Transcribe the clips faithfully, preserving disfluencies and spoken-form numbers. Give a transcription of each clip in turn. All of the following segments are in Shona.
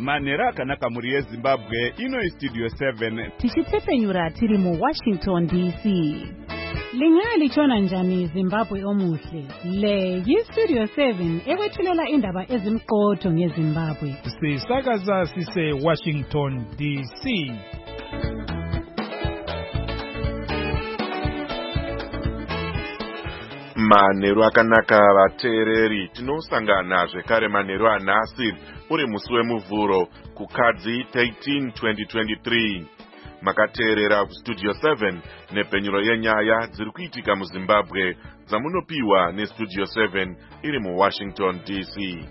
manhero akanaka muri yeZimbabwe. Ino iStudio seven tichitefenyura tiri mu Washington D C. Lingali chona njani Zimbabwe omuhle. Le yiStudio seven ekwethulela indaba ezimqotho ngeZimbabwe. Sisakaza sise Washington D C. Manhero akanaka vateereri, tinosangana zvekare manhero anhasi uri musi wemuvhuro kukadzi thirteen twenty twenty-three. Makateerera kuStudio seven nepenyuro yenyaya dziri kuitika muZimbabwe dzamunopiwa neStudio seven iri muWashington D C.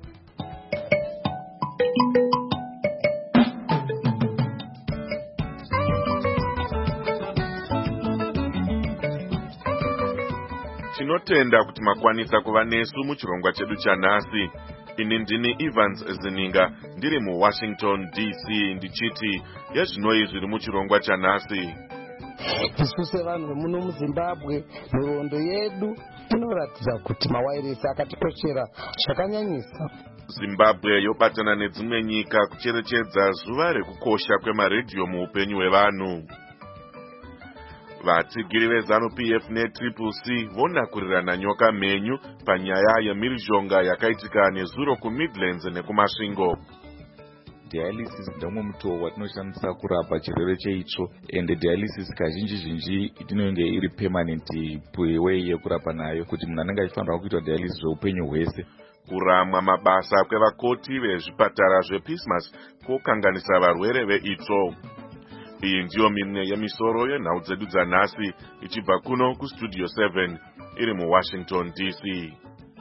Tinotenda kuti makwanisa kuva nesu muchirongwa chedu chanhasi. Ini ndini Evans Zininga ndiri muWashington D C ndichiti yezvinoi zviri muchirongwa chanhasi. Isu sevanhu muno muZimbabwe mirondo yedu inoratidza kuti mawairesi akatikoshera zvakanyanyisa. Zimbabwe yobatana nedzimwe nyika kucherechedza zuva rekukosha kwemaredhiyo muupenyu hwevanhu. Vatsigiri veZanu P F neTriple C vonakurirana nyoka mhenyu panyaya yemhirizhonga yakaitika nezuro kuMidlands nekumasvingo. Dialysis ndomwe muto watinoshandisa kurapa chirwere cheitsvo, ende dialysis kazhinji zhinji inonge iri permanent way yekurapa nayo kuti munhu anenge achifanira kuita dialysis zveupenyu hwese. Kuramwa mabasa kwevakoti vezvipatara zvePismas kokanganisa varwere veitsvo. Iyi ndiyo mimwe yemisoro yenhau dzedu dzanhasi ichibva kuno kuStudio seven iri muWashington D C.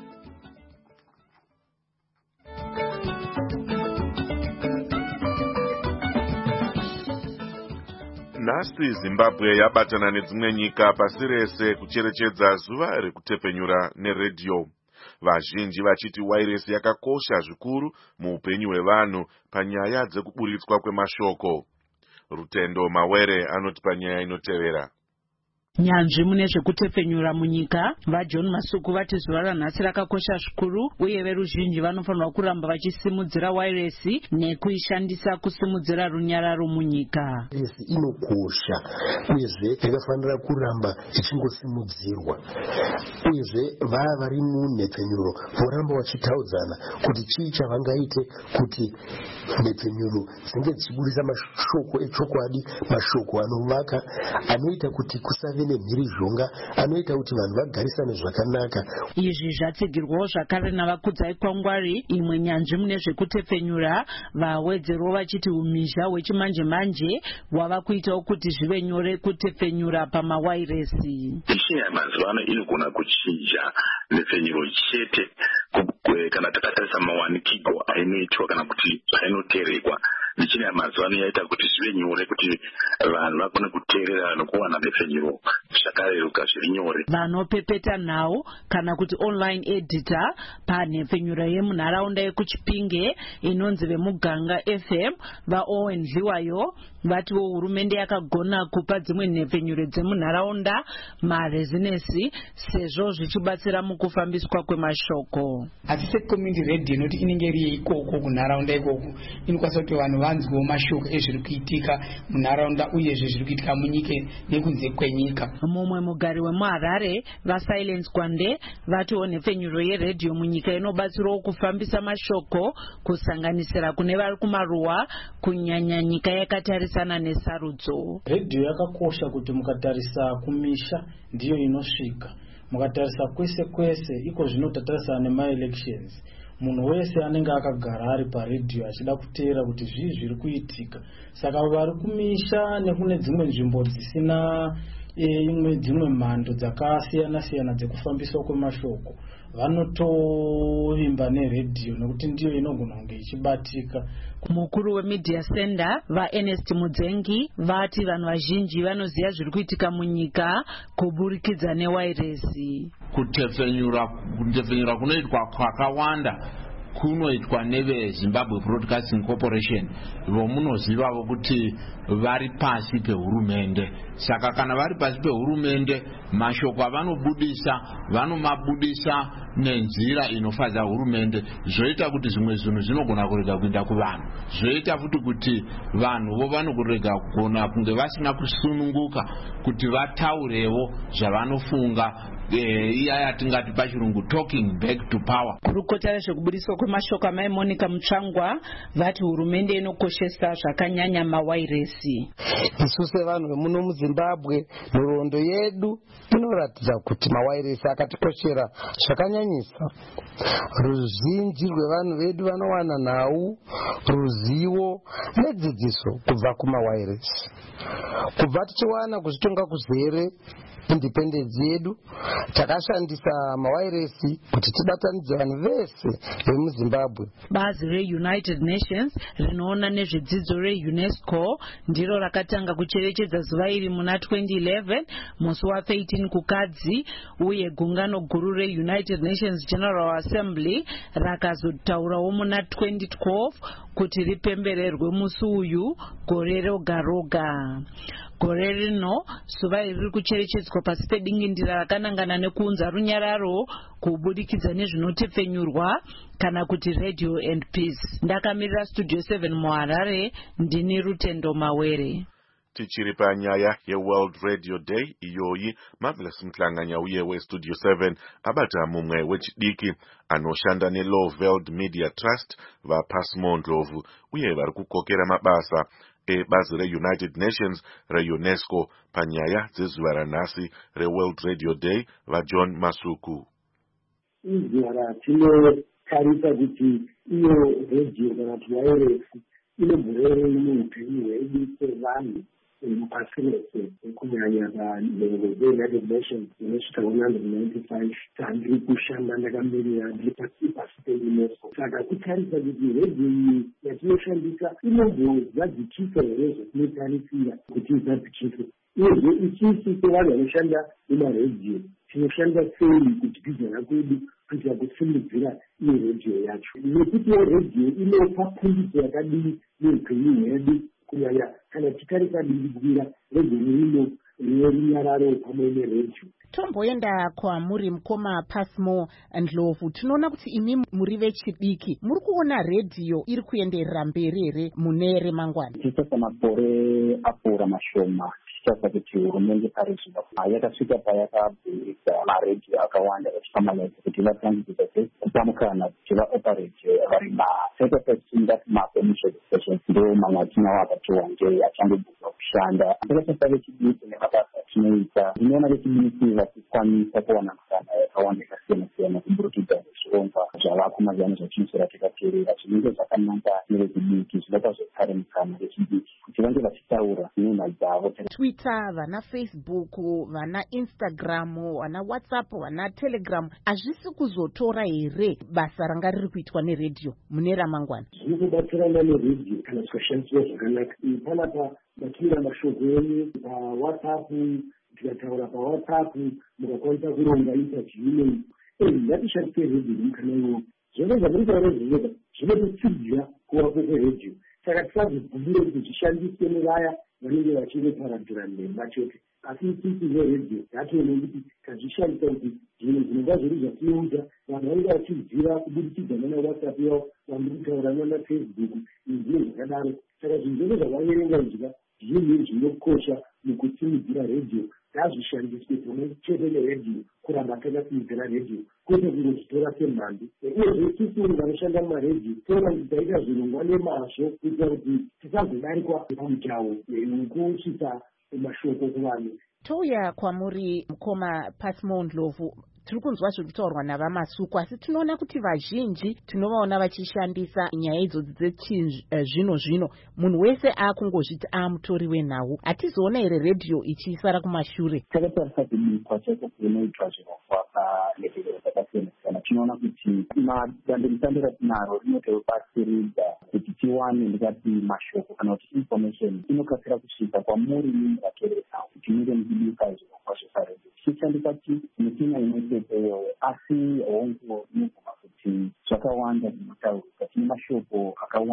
Nhasi Zimbabwe yabatana nedzimwe nyika pasi rese kucherechedza zuva rekutefenyura neredhiyo. Vazhinji vachiti wairesi yakakosha zvikuru muupenyu hwevanhu panyaya dzekuburitswa kwemashoko. Rutendo Mawere anoti panyaya inotevera. Nyanzvi mune zvekutefenyura munyika vaJohn Masuku vati zuva ranhasi rakakosha zvikuru uye veruzhinji vanofanirwa kuramba vachisimudzira wairesi nekuishandisa kusimudzira runyararo munyika. Wairesi inokosha uyezve yakafanira kuramba ichingosimudzirwa. Uyezve vaya vari munhepfenyuro voramba vachitaudzana kuti chii chavangaite kuti nhepfenyuro dzinge dzichiburisa mashoko echokwadi, mashoko anovaka anoita kuti kusave nemhirizhonga, anoita kuti vanhu vagarisane zvakanaka. Izvi zvatsigirwawo zvakare navakudzai kwangwari, imwe nyanzvi mune zvekutefenyura, vawedzerwo vachiti umhizha hwechimanje manje wava kuitawo kuti zvive nyore kutefenyura pamawairesi. Michina yamazuva ano inogona kuchinja nhefenyuro chete kana takatarisa mawanikirwo ainoitwa kana kuti ainoterekwa. Michina yamazuva ano yaita kuti zvive nyore kuti vanhu vakone kuteerera nokuwana nhefenyuro zvakareruka zviri nyore. Vanopepeta nhau kana kuti online editor panhefenyuro yemunharaunda yekuChipinge inonzi vemuganga F M vaOwen Dliwayo vatiwo hurumende yakagona kupa dzimwe nhefenyuro dzemunharaunda marezinesi sezvo zvichibatsira mukufambiswa kwemashoko. Asi secommunity radio inoti inenge iri ikoko kunharaunda ikoko inokwanisa kuti vanhu vanzwewo mashoko ezviri kuitika munharaunda uyezve zviri kuitika munyika nekunze kwenyika. Mumwe mugari wemuHarare vaSilence Kwande vatiwo nhefenyuro yeredhiyo munyika inobatsirawo kufambisa mashoko kusanganisira kune vari kumaruwa kunyanya nyika yakatarisana nesarudzo. Redhiyo yakakosha kuti mukatarisa kumisha ndiyo inosvika, mukatarisa kwese kwese iko zvinotarisana nemaelections. Munhu wese anenge akagara ari paredhiyo achida kuteera kuti zvii zviri kuitika. Saka vari kumisha nekune dzimwe nzvimbo dzisina imwe dzimwe mhando dzakasiyana siyana dzekufambiswa kwemashoko vanotovimba neredhiyo nekuti ndiyo inogona kunge ichibatika. Mukuru weMedia Center vaErnest Mudzengi vati vanhu vazhinji vanoziva zviri kuitika munyika kuburikidza newairesi. Kutefenyura kutefenyura kunoitwa kwakawanda kunoitwa neveZimbabwe Broadcasting Corporation vomunozivawo kuti vari pasi pehurumende. Saka kana vari pasi pehurumende, mashoko avanobudisa vanomabudisa nenzira inofadza hurumende, zvoita kuti zvimwe zvinhu zvinogona kurega kuenda kuvanhu, zvoita futi kuti vanhu vo vanogorega kugona kunge vasina kusununguka kuti vataurewo zvavanofunga, iya yatingati pachirungu talking back to power. Kurukota rezvekubudiswa kwemashoko amai Monica Mutsvangwa vati hurumende inokoshesa zvakanyanya mawairesi. Isu sevanhu vemuno muZimbabwe, nhoroondo yedu inoratidza kuti mawairesi akatikoshera zvakanyanyisa. Ruzhinji rwevanhu vedu vanowana nhau, ruzivo nedzidziso kubva kumawairesi. Kubva tichiwana kuzvitonga kuzere independence yedu, takashandisa mawairesi kuti tibatanidze vanhu vese vemuZimbabwe. Bazi reUnited Nations rinoona nezvedzidzo reUNESCO ndiro rakatanga kucherechedza zuva iri muna twenty eleven musi wa13 kukadzi, uye gungano guru reUnited Nations General Assembly rakazotaurawo muna twenty twelve kuti ripembererwe musi uyu gore roga roga. Gore rino zuva iri riri kucherechedzwa pasi pedingindira rakanangana nekuunza runyararo kubudikidza nezvinotepfenyurwa kana kuti Radio and Peace. Ndakamirira Studio seven muHarare, ndini Rutendo Mawere. Tichiri panyaya yeWorld Radio Day iyoyi, Marvelous Mhlanganya uye weStudio seven abata mumwe wechidiki anoshanda neLowveld Media Trust vaPasmo Ndlovu uye vari kukokera mabasa ebazi reUnited Nations reUNESCO panyaya dzezuva ranhasi reWorld Radio Day vaJohn Masuku. Izuva tinotarisa kuti iyo radio kana kuti wairesi inomborere muupenyu hwedu sevanhu pasi rese, kunyanya panhengo dzeUnited Nations inosvika one hundred ninety-five tandiri kushanda ndakamirira ndiri pasi pasi peUNESCO. Saka kutarisa kuti radio iyi yatinoshandisa inombozadzikisa here zvatinotarisira kuti izadzikise, uyezve ichisi sevanhu vanoshanda mumaredhiyo tinoshanda sei kudzidzana kwedu kuitira kusimudzira iyo redhiyo yacho, nekuti redhiyo inopa pundutso yakadii neupenyu hwedu, kunyanya kana titarisa dingindira redhiyo rino rinerunyararo pamwe neredhiyo. Tomboenda kwamuri mukoma Pasmo Ndlovu, tinoona kuti imi muri vechidiki, muri kuona redhiyo iri kuenderera mberi here mune remangwana? Tichasa makore apfuura mashoma tichasa kuti hurumende pari zvino yakasvika payakabvisa maredhiyo akawanda vachifamanaidza kuti vatangidza kupa mukana kuti vaoperate vari masetopesingati mapermission stations, ndo mamwe atinawo akatiwa nje achangobvisa kushanda. Takasasa vechidiki nemabasa atinoita, ndinoona vechidiki vachikwanisa kuwana mukana yakawanda yakasiyana siyana kuburukidza zvirongwa zvavako mazano zvatinosora takateerera zvinenge zvakanaka nevechidiki zvinopa zvekare mukana vechidiki kuti vange vachitaura nhema dzavo. Twitter, vana Facebook, vana Instagram, vana WhatsApp, vana Telegram, hazvisi kuzotora here basa ranga riri kuitwa neredhiyo mune ramangwana? Zviri kubatsirana neredhiyo kana tikashandiswa zvakanaka. Panapa matumira mashoko enyu paWhatsApp, tikataura paWhatsApp mukakwanisa kuronga interview. Ngatishandise redhiyo mukana iwowo. Zvose zvamuritaura zvinoda zvinotitsidzira kuvapo kweredhiyo. Saka tisazvibvumire kuti zvishandiswe nevaya vanenge vachireparadhira nhema chete, asi isisi neredhiyo yatione kuti kazvishandisa kuti zvinhu zvinobva zviri zvatinoudza vanhu vanenge vachiziva kubudikidza nanaWhatsApp yavo, vanhu kutaura nanaFacebook nezvimwe zvakadaro. Saka zvinhu zvose zvavaverenga izva zvinhu zvinokosha mukusimudzira redhiyo, ngazvishandiswe pamwe chete neredhiyo, kuramba takasimudzira redhiyo kwete kungozvitora semhando. Uyezve isusu vanoshanda mumaredhiyo toona kuti taita zvirongwa nemazvo kuitira kuti tisazodarikwa pamutauro wekusvitsa mashoko kuvanhu. Touya kwamuri mukoma Pasmo Ndlovu, tiri kunzwa zviri kutaurwa navaMasuku, asi tinoona kuti vazhinji tinovaona vachishandisa nyaya idzodzi dzechizvino zvino, munhu wese akungozviti amutori wenhau. Hatizoona here redhiyo ichisara kumashure? Takatarisa kubikwa chete kunoitwa zvirongwa palevhero dzakasiyana siyana, tinoona kuti madandemutande ratinaro rinotobatsiridza kuti tiwane ndikati mashoko kana kuti information inokasira kusvika kwamuri muvateeresa kuti munge muchibika zvirongwa zveparedhiyo. Tichishandisa michina imwe cheteyo, asi hongu inogona kuti zvakawanda zvinotaurwa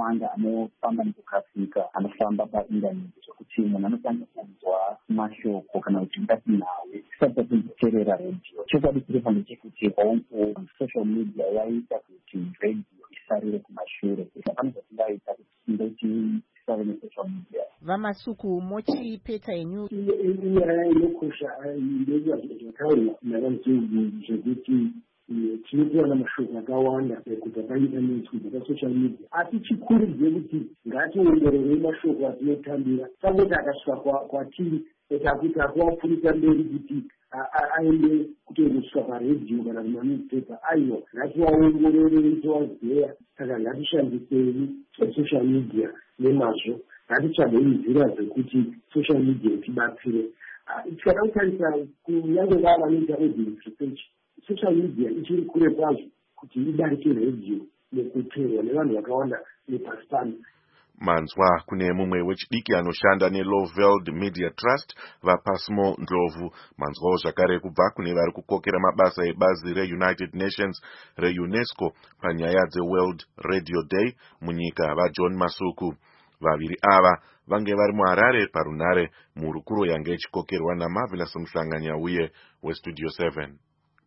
akawanda anofamba nekukasika anofamba paindaneti zvokuti munhu anokwanisa kunzwa mashoko kana kuti ngati nawe tisati takunzoteerera redhiyo. Chokwadi chiripo ndechekuti social media yaita kuti redhiyo isarire kumashure. Panozo tingaita kuti ndoti tisave nesocial media. Vamasuku mochipeta yenyu inyaya inokosha ndezva zvataurwa navanzungu zvekuti tinopiwa namashoko akawanda kubva paintaneti kubva pasocial media, asi chikuru ndechekuti ngationgororei mashoko atinotambira sangoti akasvika kwatiri etakuti akuapfurisa mberi kuti aende kutoendeswa paredhiyo kana kumanewspaper. aiwa ngativaongororei tovazeya. Saka ngatishandisei social media nemazvo, ngatitsvagei nzira dzekuti social media itibatsire. Tikada kutarisa kunyange vava vanoita audience research, social media ichiri kure kwazvo kuti idarike redhiyo nekuteerwa nevanhu vakawanda nepasi pano. Manzwa kune mumwe wechidiki anoshanda neLoveld Media Trust vaPasmo Ndlovu. Manzwawo zvakare kubva kune vari kukokera mabasa ebazi reUnited Nations reUNESCO panyaya dzeWorld Radio Day munyika vaJohn Masuku. Vaviri ava vange vari muHarare parunare mhurukuro yange ichikokerwa naMarvelous Muhlanganya uye weStudio seven.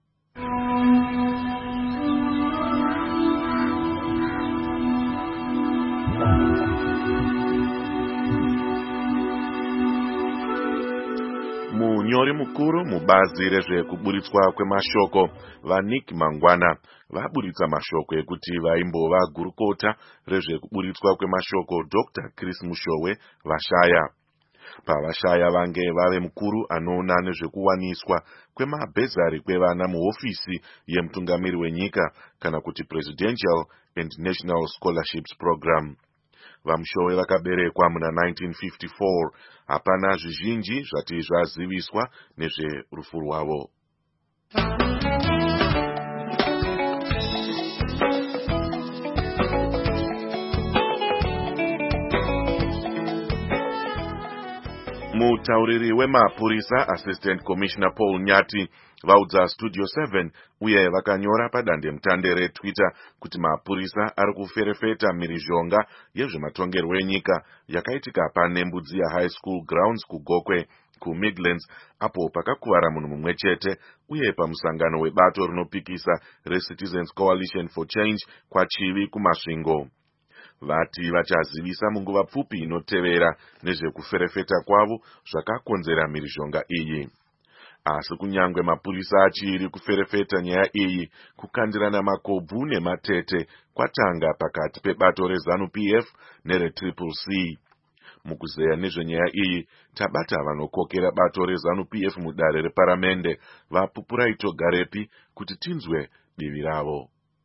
Munyori mukuru mubazi rezvekuburitswa kwemashoko vaNick Mangwana vaburitsa mashoko ekuti vaimbova gurukota rezvekuburitswa kwemashoko Doctor Chris Mushowe vashaya. Pavashaya vange vave mukuru anoona nezvekuwaniswa kwemabhezari kwevana muhofisi yemutungamiri wenyika kana kuti Presidential and National Scholarships Program. Vamushowe vakaberekwa muna nineteen fifty-four. Hapana zvizhinji zvati zvaziviswa nezverufu rwavo. Mutauriri wemapurisa Assistant Commissioner Paul Nyati vaudza Studio seven uye vakanyora padande mutande reTwitter kuti mapurisa ari kuferefeta mhirizhonga yezvematongerwo enyika yakaitika paNembudzi ya High School Grounds kuGokwe kuMidlands apo pakakuvara munhu mumwe chete uye pamusangano webato rinopikisa reCitizens Coalition for Change kwaChivi kumasvingo. Vati vachazivisa munguva pfupi inotevera nezvekuferefeta kwavo zvakakonzera mhirizhonga iyi. Asi kunyangwe mapurisa achiri kuferefeta nyaya iyi, kukandirana makobvu nematete kwatanga pakati pebato reZANU-P F nereTriple C. Mukuzeya nezvenyaya iyi, tabata vanokokera bato reZANU-P F mudare reparamende vaPupuraito Garepi kuti tinzwe divi ravo.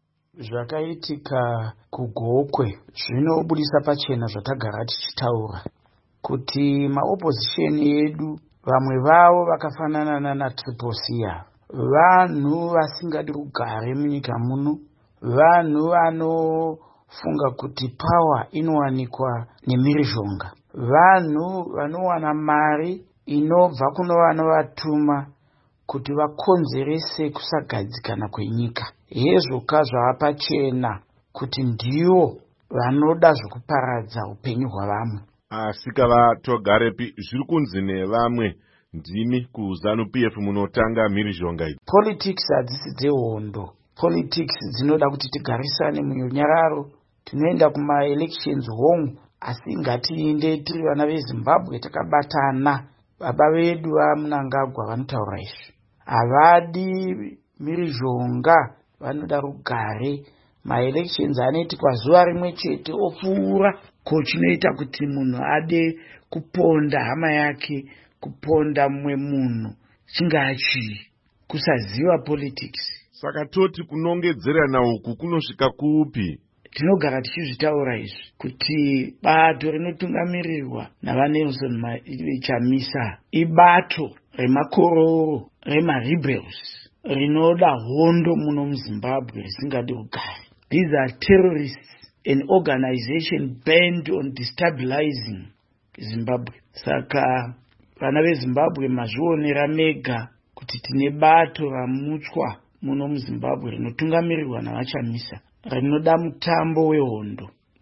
Zvakaitika kuGokwe zvinobudisa pachena zvatagara tichitaura kuti maopposition yedu vamwe vavo vakafanana nana Triple C, vanhu vasingadi kugare munyika muno, vanhu vanofunga kuti power inowanikwa nemhirizhonga, vanhu vanowana mari inobva kuno vanovatuma kuti vakonzerese kusagadzikana kwenyika. Hezvoka zvavapachena kuti ndivo vanoda zvokuparadza upenyu hwavamwe. Asika vaTogarepi zviri kunzi nevamwe ndimi kuZANU-P F munotanga mhirizhonga iyi. Politics hadzisi dzehondo. Politics dzinoda kuti tigarisane munyararo. Tinoenda kuma-elections hongu, asi ngatiinde tiri vana veZimbabwe takabatana. Baba vedu vaMnangagwa vanotaura izvi. Havadi mhirizhonga, vanoda rugare. Ma-elections anoitikwa zuva rimwe chete opfuura. Ko chinoita kuti munhu ade kuponda hama yake, kuponda mumwe munhu, chingachii kusaziva politics. Saka toti kunongedzerana uku kunosvika kupi? Tinogara tichizvitaura izvi kuti bato rinotungamirirwa navaNelson Chamisa ibato remakororo remarebels rinoda hondo muno muZimbabwe risingadi kugara. These are terrorists, an organization bent on destabilizing Zimbabwe. Saka vana veZimbabwe mazvionera mega kuti tine bato ramutswa muno muZimbabwe rinotungamirirwa navaChamisa rinoda mutambo wehondo.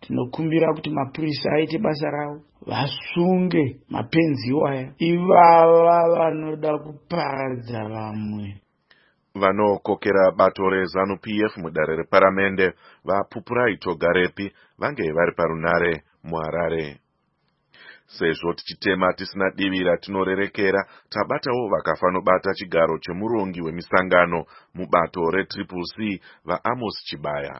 tinokumbira kuti mapurisa aite basa ravo, vasunge mapenzi aya, ivava vanoda kuparadza vamwe. Vanokokera bato rezanu P F mudare reparamende vaPupurai Togarepi vange vari parunare muHarare. Sezvo tichitema tisina divira tinorerekera, tabatawo vakafanobata chigaro chemurongi wemisangano mubato reTriple C vaAmos Chibaya.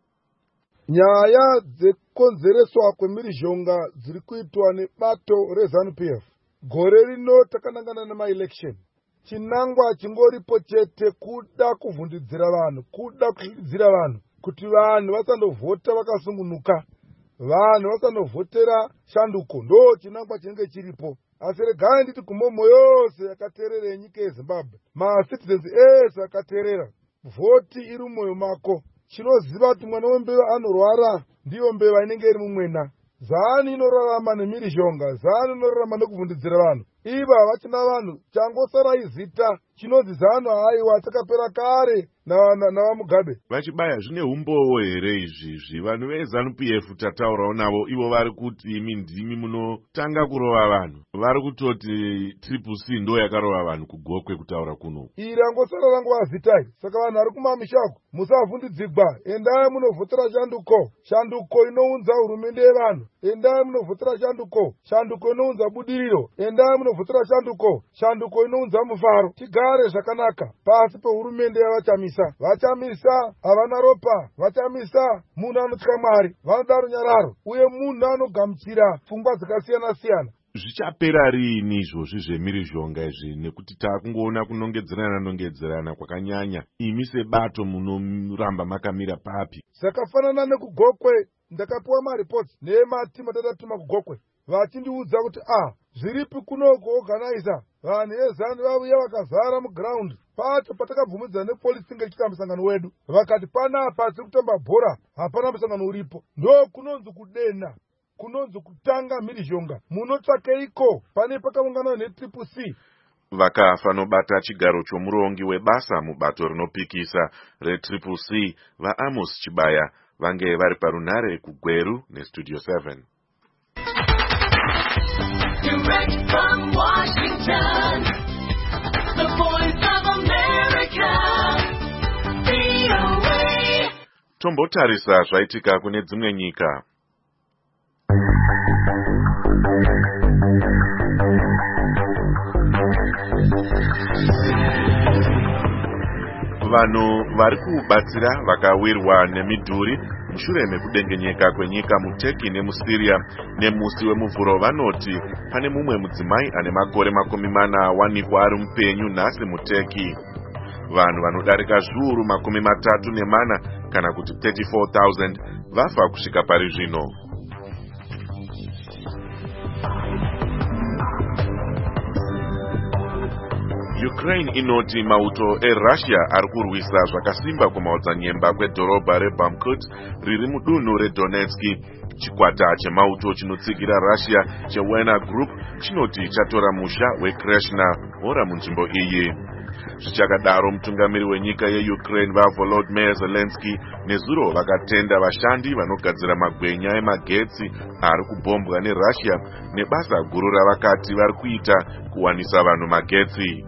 Nyaya dzekonzereswa kwemhirizhonga dziri kuitwa nebato rezanu P F. Gore rino takanangana nemaelection. Chinangwa chingoripo chete kuda kuvhundidzira vanhu, kuda kuhlidzira vanhu kuti vanhu vasandovhota vakasungunuka, vanhu vasanovhotera shanduko. Ndo chinangwa chinenge chiripo. Asi regai nditi kumomo yose yakateerera yenyika yeZimbabwe, macitizens ese akateerera, vhoti iri mumwoyo mako. Chinoziva kuti mwana wembeva anorwara ndiyo mbeva inenge iri mumwena. Zanu inorarama nemhirizhonga, zanu inorarama nekuvhundidzira vanhu. Iva vachina vanhu changosara izita chinonzi zanu haiwa takapera kare navamugabe. Vachibaya zvine umbowo here izvizvi? Vanhu vezanu P F tataurawo navo, ivo vari kuti imi ndimi munotanga kurova vanhu. Vari kutoti Triple C ndo yakarova vanhu kugokwe kutaura kuno. Iri angosara ranguva zitai. Saka vanhu vari kumamishago musavhundidzigwa. Endai munovhotera shanduko. Shanduko inounza hurumende yevanhu. Endai munovhotera shanduko. Shanduko inounza budiriro. Endai munovhotera shanduko. Shanduko inounza mufaro. Tigare zvakanaka pasi pehurumende yavachamisa. Vachamisa havana ropa, vachamisa munhu anotya Mwari, vanoda runyararo, uye munhu anogamuchira pfungwa dzakasiyana siyana. Zvichapera rini izvozvi zvemhirizhonga izvi, nekuti takungoona kunongedzerana nongedzerana kwakanyanya? Imi sebato munoramba makamira papi? Zvakafanana nekugokwe, ndakapiwa maripoti nematimu atatatuma kugokwe vachindiudza kuti ah, zviripi kuno kuorganiza vanhu vezanu vauya vakazara muground. Pacho patakabvumidzana nepolisi inge ichita musangano wedu, vakati panapa tiri kutamba bhora, hapana musangano uripo. Ndo kunonzi kudena, kunonzi kutanga mhirizhonga. Munotsvakeiko pane pakaungana neTriple C? Vakafanobata chigaro chomurongi webasa mubato rinopikisa reTriple C vaAmos Chibaya vange vari parunare kuGweru neStudio seven. Direct from Washington, the voice of America, V O A. Tombotarisa zvaitika kune dzimwe nyika. Vanhu vari kubatsira vakawirwa nemidhuri mushure mekudengenyeka kwenyika muTurkey nemuSyria nemusi wemuvhuro vanoti pane mumwe mudzimai ane makore makumi mana wanikwa ari mupenyu nhasi muTurkey. Vanhu vanodarika zviuru makumi matatu nemana kana kuti thirty-four thousand vafa kusvika pari zvino. Ukraine inoti mauto eRussia ari kurwisa zvakasimba kumaodzanyemba kwedhorobha reBamkut riri mudunhu reDonetsk. Chikwata chemauto chinotsigira Russia cheWagner Group chinoti chatora musha weKreshna hora munzvimbo iyi. Zvichakadaro mutungamiri wenyika yeUkraine vaVolodymyr Zelensky nezuro vakatenda vashandi vanogadzira magwenya emagetsi ari kubombwa neRussia nebasa guru ravakati vari kuita kuwanisa vanhu magetsi.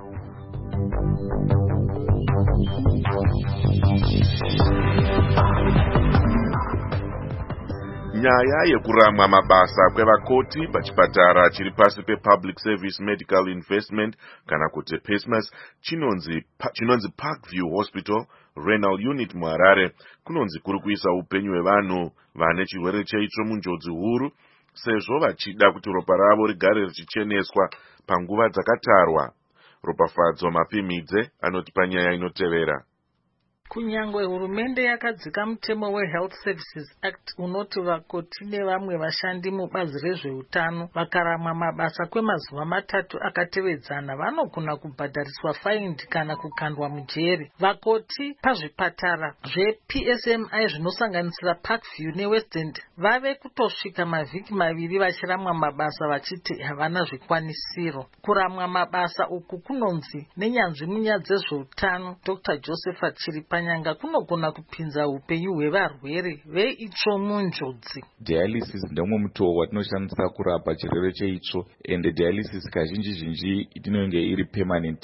Nyaya yekuramwa mabasa kwevakoti pachipatara chiri pasi pePublic Service Medical Investment kana kuti PESMAS chinonzi, chinonzi Parkview Hospital Renal Unit muHarare kunonzi kuri kuisa upenyu hwevanhu vane chirwere cheitsvo munjodzi huru, sezvo vachida kuti ropa ravo rigare richicheneswa panguva dzakatarwa. Ropafadzo Mapimidze anoti panyaya inotevera. Kunyangwe hurumende yakadzika mutemo weHealth Services Act unoti vakoti nevamwe vashandi mubazi rezveutano vakaramwa mabasa kwemazuva matatu akatevedzana vanogona kubhadhariswa faindi kana kukandwa mujeri. Vakoti pazvipatara zveP S M I zvinosanganisira Parkview neWest End vave kutosvika mavhiki maviri vachiramwa mabasa vachiti havana zvikwanisiro. Kuramwa mabasa uku kunonzi nenyanzvi munyaya dzezveutano Doctor Josephat Chiripa Chiripanyanga kunogona kupinza upenyu hwevarwere veitsvo munjodzi. Dialysis ndemwe muto watinoshandisa kurapa chirwere cheitsvo, ende dialysis kazhinji zhinji inenge iri permanent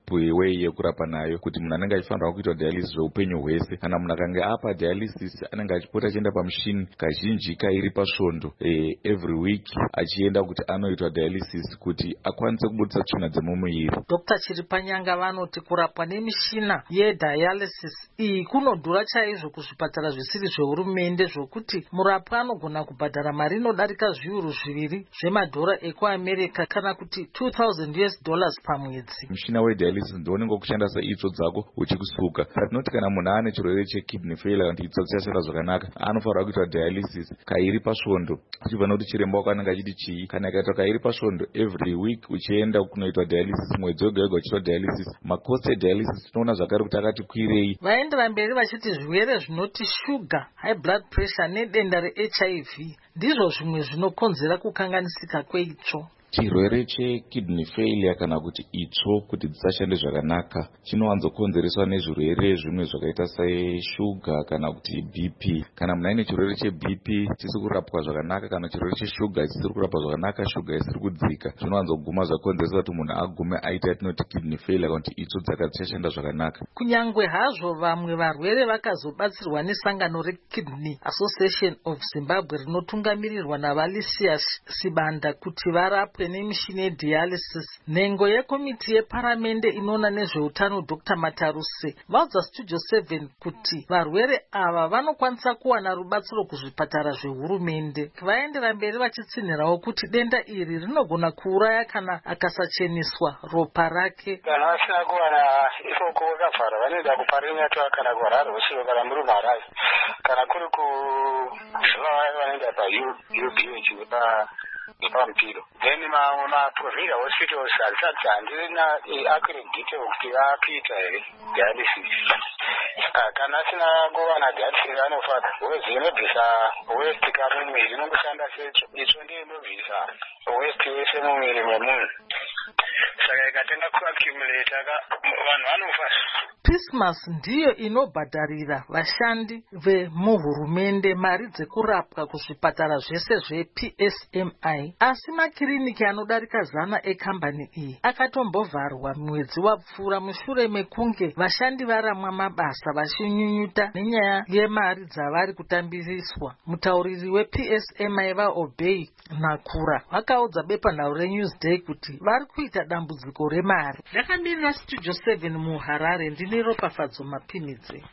way yekurapa nayo, kuti munhu anenge achifanirwa kuita dialysis zveupenyu hwese. Kana munhu akange apa dialysis anenge achipota achienda pamushini kazhinji kairi pasvondo eh, every week achienda kuti anoitwa dialysis kuti akwanise kubudisa tsvina dzemumuviri. Doctor Chiripanyanga vanoti kurapwa nemishina yedialysis iyi kunodhura chaizvo kuzvipatara zvisiri zvehurumende, zvokuti murapwa anogona kubhadhara mari inodarika zviuru zviviri zvemadhora ekuamerica kana kuti two thousand US dollars pamwedzi. Mushina wedialysis ndonenge kushanda seitsvo dzako uchikusuka. Tinoti kana munhu ane chirwere chekidney failure kuti itsvo dzichashanda zvakanaka, anofanirwa kuitwa dialysis kairi pasvondo. Uchibva nekuti chiremba wako anenge achiti chii, kana ikaitwa kairi pasvondo every week uchienda kunoitwa dialysis mwedzi wega wega uchiitwa dialysis, makost edialysis tinoona zvakare kuti akati kwirei. Vaendera mberi vachiti zvirwere zvinoti shuga, high blood pressure nedenda reH I V ndizvo zvimwe zvinokonzera kukanganisika kweitsvo. Chirwere chekidney failure kana kuti itsvo kuti dzisashande zvakanaka chinowanzokonzereswa nezvirwere zvimwe zvakaita seshuga kana kuti B P. Kana munhu aine chirwere cheB P chisiri kurapwa zvakanaka, kana chirwere cheshuga chisiri kurapwa zvakanaka, shuga isiri kudzika, zvinowanzoguma zvakonzeresa kuti munhu agume aita yatinoti kidney failure kana kuti itsvo dzake dzisashanda zvakanaka. Kunyangwe hazvo vamwe varwere vakazobatsirwa nesangano reKidney Association of Zimbabwe rinotungamirirwa naValisius Sibanda kuti varapwe nemishini yedialysis, nhengo yekomiti yeparamende inoona nezveutano Doctor Mataruse vaudza Studio seven kuti varwere ava vanokwanisa kuwana rubatsiro kuzvipatara zvehurumende. Vaendera mberi vachitsinhirawo kuti denda iri rinogona kuuraya kana akasacheneswa ropa rake. Kana vasina kuwana ikoko vakavhara vanoenda kuparinyatwa kana kuharare vosiro kana muri mharai kana kuri kuzviva vanoenda paU B H nepa nepamupiro. Then maprovider hospitals alisati handina accredited kuti vakuita here dialysis. Kana asina kuwana dialysis anofaka wezi inobvisa waste kamumwiri, inongoshanda seitsvo. Itsvo ndiyo inobvisa waste wese mumwiri memunhu. Saka ikatenda kuaccumulate vanhu vanofa. Christmas ndiyo inobhadharira vashandi vemuhurumende mari dzekurapwa kuzvipatara zvese zveP S M I, asi makiriniki anodarika zana ekambani iyi akatombovharwa mwedzi wapfuura mushure mekunge vashandi varamwa mabasa vachinyunyuta nenyaya yemari dzavari kutambiriswa. Mutauriri weP S M I vaObey Nakura vakaudza bepanhau reNewsday kuti vari kuita dambudziko remari. Ndakamirira Studio seven muHarare, ndine Ropafadzo Mapinidze.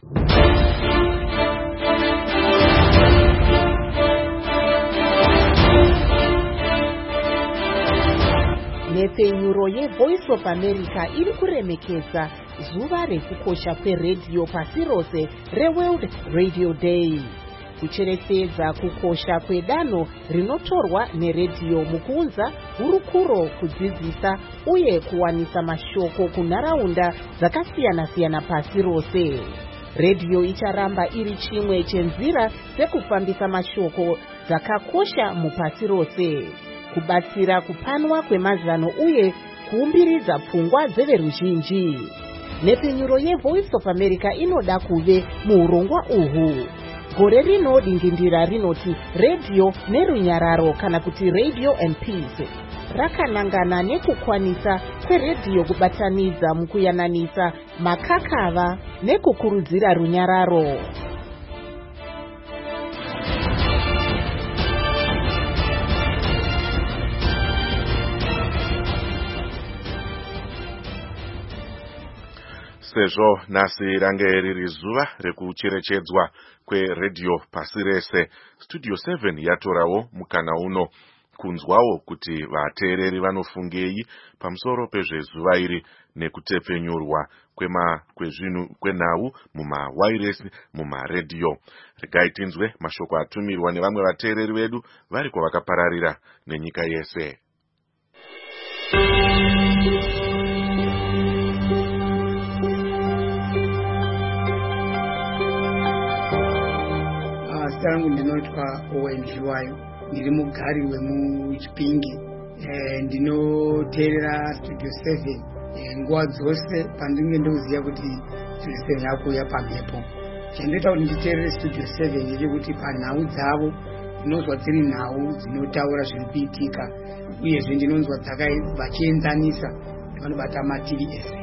Nhepfenyuro yeVoice of America iri kuremekeza zuva rekukosha kweredhiyo pasi rose reWorld Radio Day, kucherechedza kukosha kwedanho rinotorwa neredhiyo mukuunza hurukuro, kudzidzisa uye kuwanisa mashoko kunharaunda dzakasiyana-siyana pasi rose. Redhiyo icharamba iri chimwe chenzira dzekufambisa mashoko dzakakosha mupasi rose, kubatsira kupanwa kwemazano uye kuumbiridza pfungwa dzeveruzhinji. Nhepfenyuro yeVoice of America inoda kuve muurongwa uhu. Gore rino dingindira rinoti Radio nerunyararo kana kuti Radio and Peace, rakanangana nekukwanisa kweredhiyo kubatanidza mukuyananisa makakava nekukurudzira runyararo. Sezvo nhasi range riri zuva rekucherechedzwa kweredhiyo pasi rese, Studio seven yatorawo mukana uno kunzwawo kuti vateereri vanofungei pamusoro pezvezuva iri nekutepfenyurwa kwema kwezvinhu kwenhau mumawairesi mumaredhiyo. Regai tinzwe mashoko atumirwa nevamwe vateereri vedu vari kwavakapararira nenyika yese. Zita rangu ndinoitwa Owen Zhiwayo, ndiri mugari wemuChipinge. E, ndinoteerera Studio seven e, nguva dzose pandinenge ndoziva kuti studio seven yakuuya pamhepo. Chendoita kuti nditeerere studio seven ndechekuti panhau dzavo ndinonzwa dziri nhau dzinotaura zviri kuitika, uyezve ndinonzwa vachienzanisa vanobata mativi ese.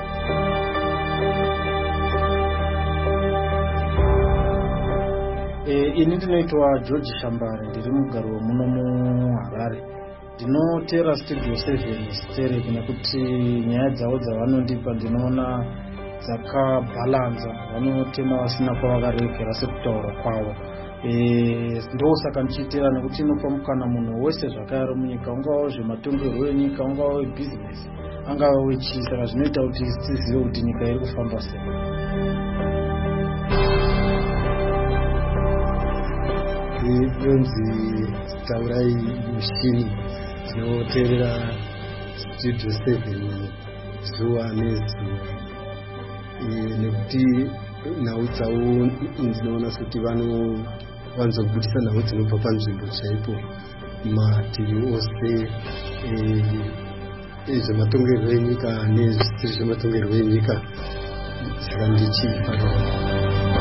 Ini ndinoitwa George Shambare, ndiri mugaro muno muHarare. Ndinoteera studio seven stereo nekuti nyaya dzavo dzavanondipa ndinoona dzakabalanza, vanotema vasina kwavakarekera sekutaura kwavo. Ndosaka ndichiteera nekuti inopa mukana munhu wese zvakare munyika, ungava zvematongerwo enyika, ungava webhizinesi, angava wechii. Saka zvinoita kuti tizive kuti nyika iri kufamba sei. Inonzi Taurai Mushini, dzinoteerera studio seven zuva nezuva, nekuti nhau dzavo ndinoona kuti vanozobudisa nhau dzinobva panzvimbo chaipo mativi ose ezvematongerwo enyika nezvisiri zvematongerwo enyika. Saka ndichifarira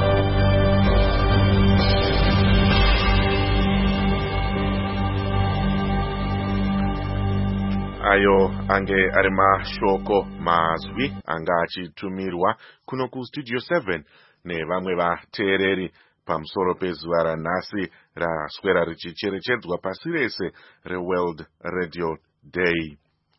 ayo ange ari mashoko mazwi anga achitumirwa kuno kustudio seven nevamwe vateereri pamusoro pezuva ranhasi raswera richicherechedzwa pasi rese reWorld Radio Day.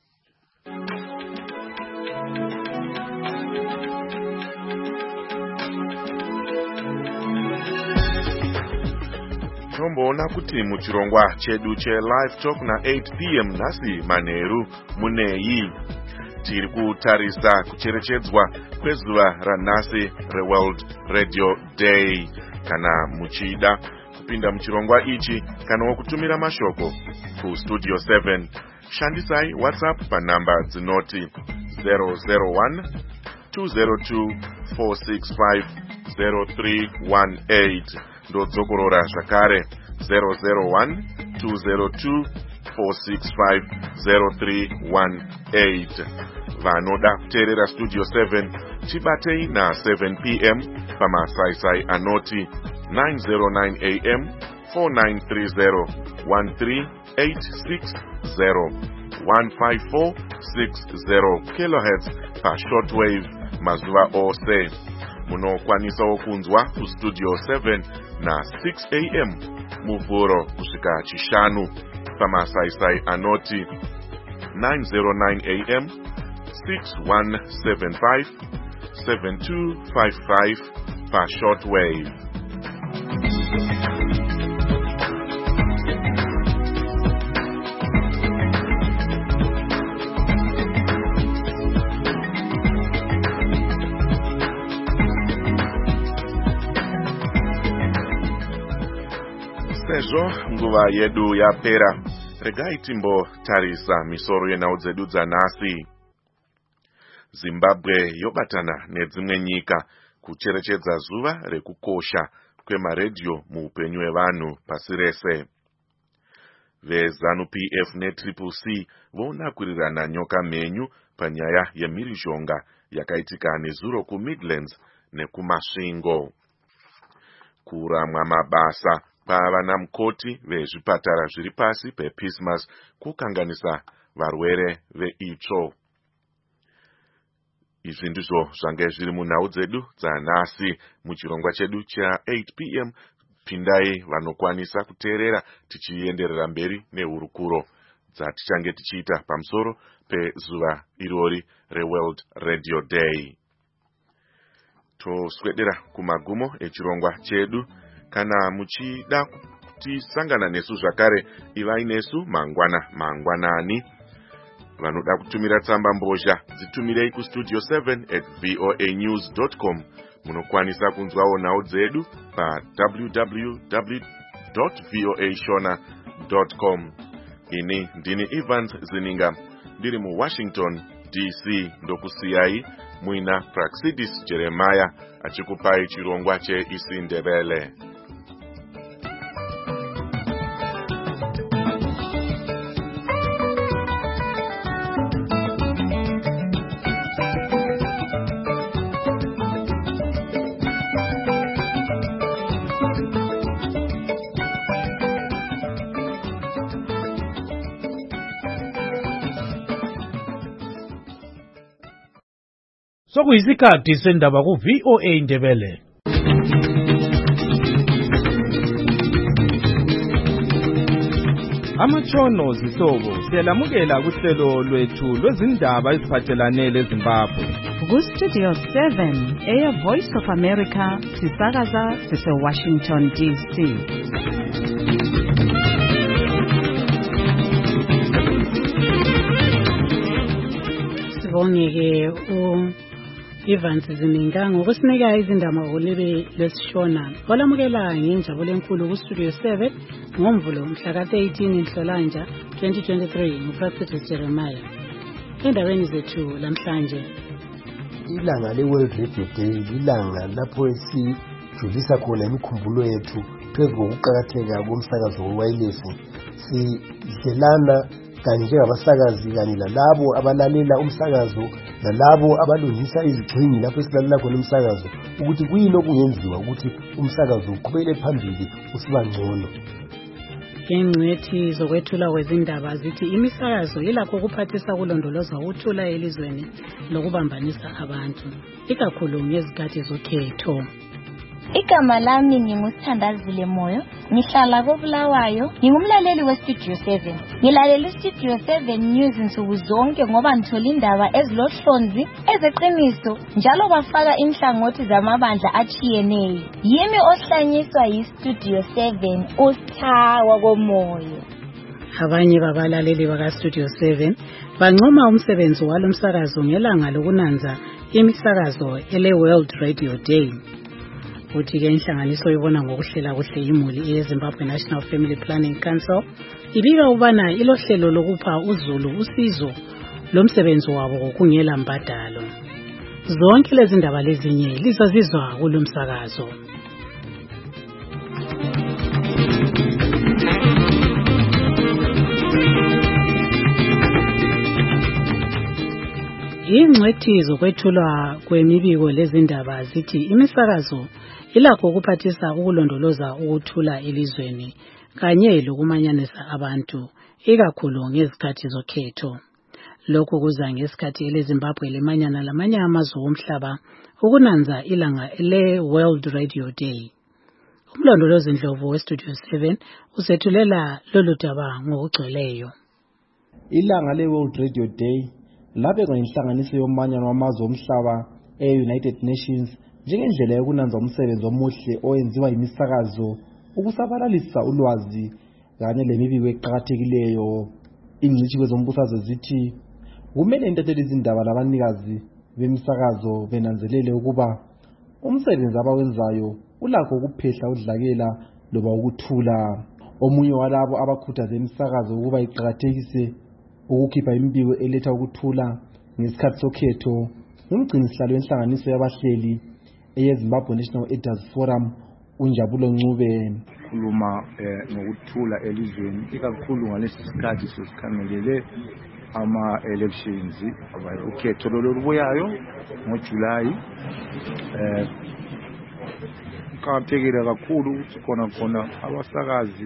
Tomboona kuti muchirongwa chedu che-Live Talk na eight p m nhasi manheru munei. Tiri kutarisa kucherechedzwa kwezuva ranhasi reWorld Radio Day. Kana muchida kupinda muchirongwa ichi kana kutumira mashoko kustudio seven, shandisai WhatsApp panhamba dzinoti zero zero one two zero two four six five zero three one eight. Ndodzokorora zvakare zero zero one two zero two four six five zero three one eight. Vanoda kuteerera studio seven chibatei na seven p m pamasaisai anoti nine zero nine a m four nine three zero one three eight six zero one five four six zero kilohertz pa shortwave mazuva ose. Munokwanisawo kunzwa kustudio seven na six a m muvhuro kusvika chishanu pamasaisai anoti nine zero nine a m six one seven five seven two five five pa shortwave. Sezvo nguva yedu yapera, regai timbotarisa misoro yenhau dzedu dzanhasi. Zimbabwe yobatana nedzimwe nyika kucherechedza zuva rekukosha kwemaredhiyo muupenyu hwevanhu pasi rese. VeZanu-P F neTriple C vonakurirana nyoka mhenyu panyaya yemhirizhonga yakaitika nezuro kuMidlands nekumasvingo. Kuramwa mabasa pavana mukoti vezvipatara zviri pasi pePismas kukanganisa varwere veitsvo. Izvi ndizvo zvange zviri munhau dzedu dzanhasi muchirongwa chedu cha-eight p m Pindai vanokwanisa kuteerera tichienderera mberi nehurukuro dzatichange tichiita pamusoro pezuva irori reWorld Radio Day. Toswedera kumagumo echirongwa chedu. Kana muchida kutisangana nesu zvakare, ivai nesu mangwana mangwanani. Vanoda kutumira tsamba mbozha dzitumirei kustudio seven at voa news dot com. Munokwanisa kunzwawo nhau dzedu pa w w w dot voa shona dot com. Ini ndini Evans Zininga, ndiri muWashington D C, ndokusiyai muina Praxidis Jeremiah achikupai chirongwa cheIsindebele. sokuyisikhathi sendaba ku V O A Ndebele. Amatshono zihlobo siyalamukela kuhlelo lwethu lwezindaba eziphathelane leZimbabwe. Ku-Studio seven, Air Voice of America, sisakaza sise-Washington D C. Sibonge-ke u-Evans Ziminga ngokusinika izindaba ngolimi lwesishona. Olamukela ngenjabulo enkulu ku-Studio seven ngomvulo mhla ka-thirteen Nhlolanja twenty twenty-three nguProfessor Jeremiah. Endaweni zethu lamhlanje, ilanga le-World Radio Day lilanga lapho esijulisa khona imikhumbulo yethu phezu kokuqakatheka komsakazo wewayilesi. Sihlelana kanye njengabasakazi kanye lalabo abalalela umsakazo nalabo abalungisa izigxingi lapho esilalela khona umsakazo ukuthi kuyini okungenziwa ukuthi umsakazo uqhubele phambili usiba ngcono. ingcwethi zokwethula kwezindaba zithi imisakazo ilakho ukuphathisa ukulondoloza ukuthula elizweni lokubambanisa abantu ikakhulu ngezikhathi zokhetho. Igama lami ngingusithandazile Moyo, ngihlala koBulawayo, ngingumlaleli weStudio seven. Ngilalela iStudio seven News nsuku zonke ngoba ngithola indaba ezilohlonzi, ezeqiniso, njalo bafaka inhlangothi zamabandla achiyeneyo. Yimi ohlanyiswa yiStudio seven, uSithawa komoyo. Abanye babalaleli bakaStudio seven bancoma umsebenzi walo msakazo ngelanga lokunanza imisakazo ele World Radio Day. Uthi-ke inhlanganiso ibona ngokuhlela kuhle imuli eZimbabwe National Family Planning Council ibika ubana ilohlelo lokupha uZulu usizo lomsebenzi wabo ngokungela mbadalo. Zonke lezi ndaba lezinye lizazizwa kulomsakazo. Ingcwethi zokwethulwa kwemibiko lezindaba zithi imisakazo ilakho ukuphathisa ukulondoloza ukuthula elizweni kanye lokumanyanisa abantu ikakhulu ngezikhathi zokhetho. Lokhu kuza ngesikhathi eleZimbabwe lemanyana lamanye amazwe omhlaba ukunanza ilanga le World Radio Day. Umlondolozi Ndlovu weStudio seven usethulela lolu daba ngokugcweleyo. Ilanga le World Radio Day labekwa inhlanganiso yomanyano wamazwe omhlaba e-United Nations njengendlela yokunanza umsebenzi omuhle owenziwa yimisakazo ukusabalalisa ulwazi kanye lemibiko eqhakathekileyo. Ingcitshi kwezombusazwe zithi kumele intatheli izindaba labanikazi bemisakazo benanzelele ukuba umsebenzi abawenzayo ulakho ukuphehla udlakela loba ukuthula. Omunye walabo abakhuthaza imisakazo ukuba iqhakathekise ukukhipha imibiko eletha ukuthula ngesikhathi sokhetho umgcinisihlalo wenhlanganiso yabahleli eyeZimbabwe National Elders Forum uNjabulo Ncube. Khuluma ngokuthula elizweni ikakhulu ngalesi sikhathi sesikhangelele ama-elections ukhetho lolubuyayo ngoJulayi. eh kuqakathekile kakhulu ukuthi khona khona abasakazi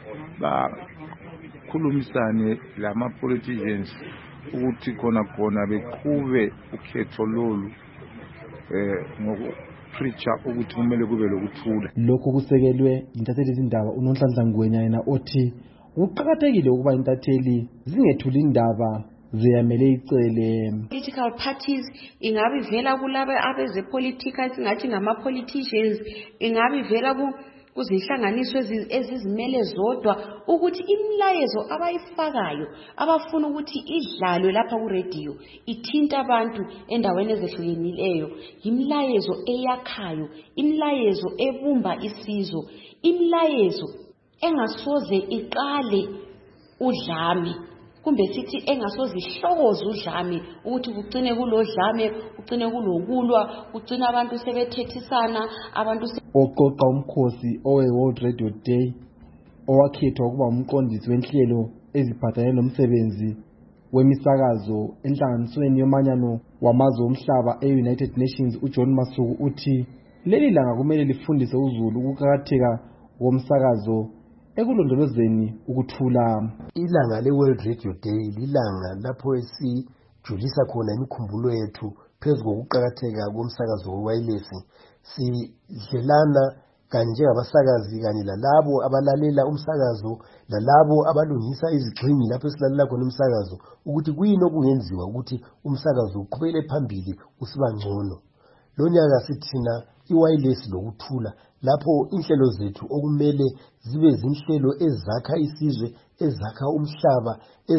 bakhulumisane lama-politicians ukuthi khona khona beqhube ukhetho lolu eh ngokupreacha ukuthi kumele kube lokuthula. Lokhu kusekelwe intatheli izindaba uNonhlanhla Ngwenya yena othi kuqakathekile ukuba intatheli zingethuli indaba ziyamele icele. Political parties ingabe vela kulabo abezepolitika singathi ngama-politicians ingabe vela ku kuzinhlanganiso ezizimele zodwa ukuthi imilayezo abayifakayo abafuna ukuthi idlalwe lapha ku radio ithinta abantu endaweni ezehlukenileyo imilayezo eyakhayo, imilayezo ebumba isizwe, imilayezo engasoze iqale udlame kumbe sithi engasoze ihlokoze udlame ukuthi kugcine kulodlame kugcine kulokulwa kugcine abantu sebethethisana abantu oqoqa umkhosi owe World Radio Day owakhethwa ukuba umqondisi wenhlelo eziphathelene nomsebenzi wemisakazo enhlanganisweni yomanyano wamazwe omhlaba e-United Nations uJohn Masuku uthi leli langa kumele lifundise uZulu ukuqakatheka komsakazo ekulondolozeni ukuthula. Ilanga le World Radio Day lilanga lapho esijulisa khona imikhumbulo yethu phezu kokuqakatheka komsakazo wewayilesi. Sidlelana kanye njengabasakazi kanye lalabo abalalela umsakazo lalabo abalungisa izigxingi lapho esilalela khona umsakazo ukuthi kuyini okungenziwa ukuthi umsakazo uqhubele phambili usiba ngcono. Lo nyaka sithina iwayilesi lokuthula lapho inhlelo zethu okumele zibe zinhlelo ezakha isizwe, ezakha umhlaba,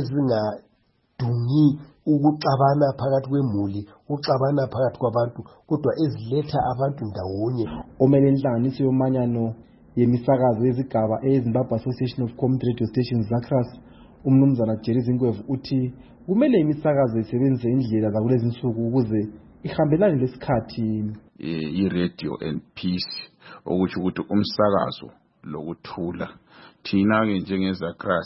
ezingadungi ukuxabana phakathi kwemuli, ukuxabana phakathi kwabantu, kodwa eziletha abantu ndawonye. Omele inhlanganiso yomanyano yemisakazo yezigaba eZimbabwe Association of Community Radio Stations ZACRAS, umnumzana Jerry Zinkwevu uthi kumele imisakazo isebenzise indlela zakulezi insuku ukuze ihambelane lesikhathi. I-radio and peace okuthi ukuthi umsakazo lokuthula. Thina ke njengeZACRAS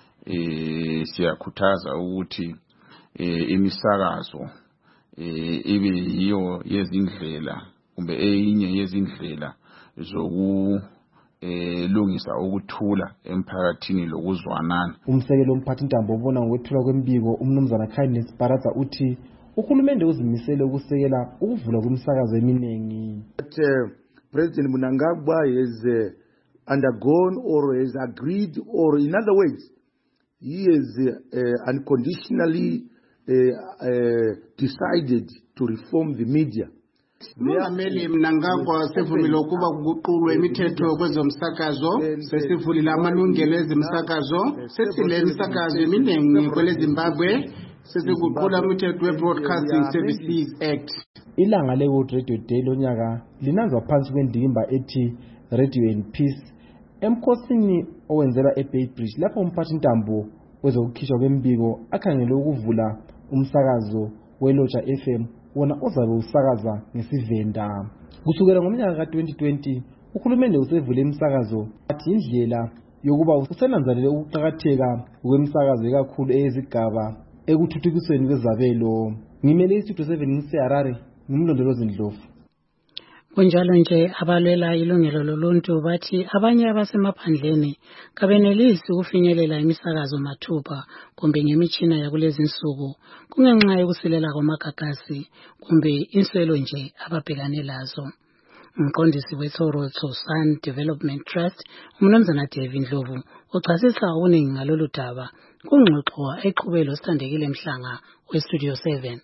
eh siyakhuthaza ukuthi eh imisakazo eh ibe yiyo yezindlela kumbe eyinye yezindlela zoku eh lungisa ukuthula emphakathini lokuzwanana. Umsekelo umphathi intambo obona ngokwethula kwembiko umnumzana Kindness Baraza uthi uhulumende uzimisele ukusekela ukuvula kwemsakazo eminingi. But uh, President Mnangagwa has uh, undergone or has agreed, or in other words, he has uh, uh, unconditionally uh, uh, decided to reform the media. Mongameli Mnangagwa sefumile ukuba kuguqulwe imithetho kwezomsakazo, sesivulile amalungelo ezomsakazo, sesile imisakazo eminingi kwele Zimbabwe, sesiguqula imithetho we-Broadcasting Services Act. Ilanga le-World Radio Day lonyaka linanzwa phansi kwendikimba ethi Radio and Peace emkhosini owenzela eBay Bridge lapho umphathi intambo wezokukhishwa kwembiko akhangele ukuvula umsakazo weLotsha F M wona ozabe usakaza ngesivenda. Kusukela ngomnyaka ka twenty twenty uhulumende usevule imisakazo athi indlela yokuba usenanzalele ukuqhakatheka kwemsakazo kakhulu eyezigaba ekuthuthukisweni kwezabelo. Ngimele iStudio seven ngiseHarare, ngimlondolozi Ndlovu. Kunjalo nje abalwela ilungelo loluntu bathi abanye abasemaphandleni kabenelisi ukufinyelela imisakazo mathupha kumbe ngemitshina yakulezi insuku kungenxa yokusilela kwamagagasi kumbe inswelo nje ababhekane lazo. Umqondisi weTorotho Sun Development Trust umnumzana David Ndlovu uchasisa okuningi ngalolu daba kungxoxo eqhubelo sithandekile Mhlanga weStudio seven.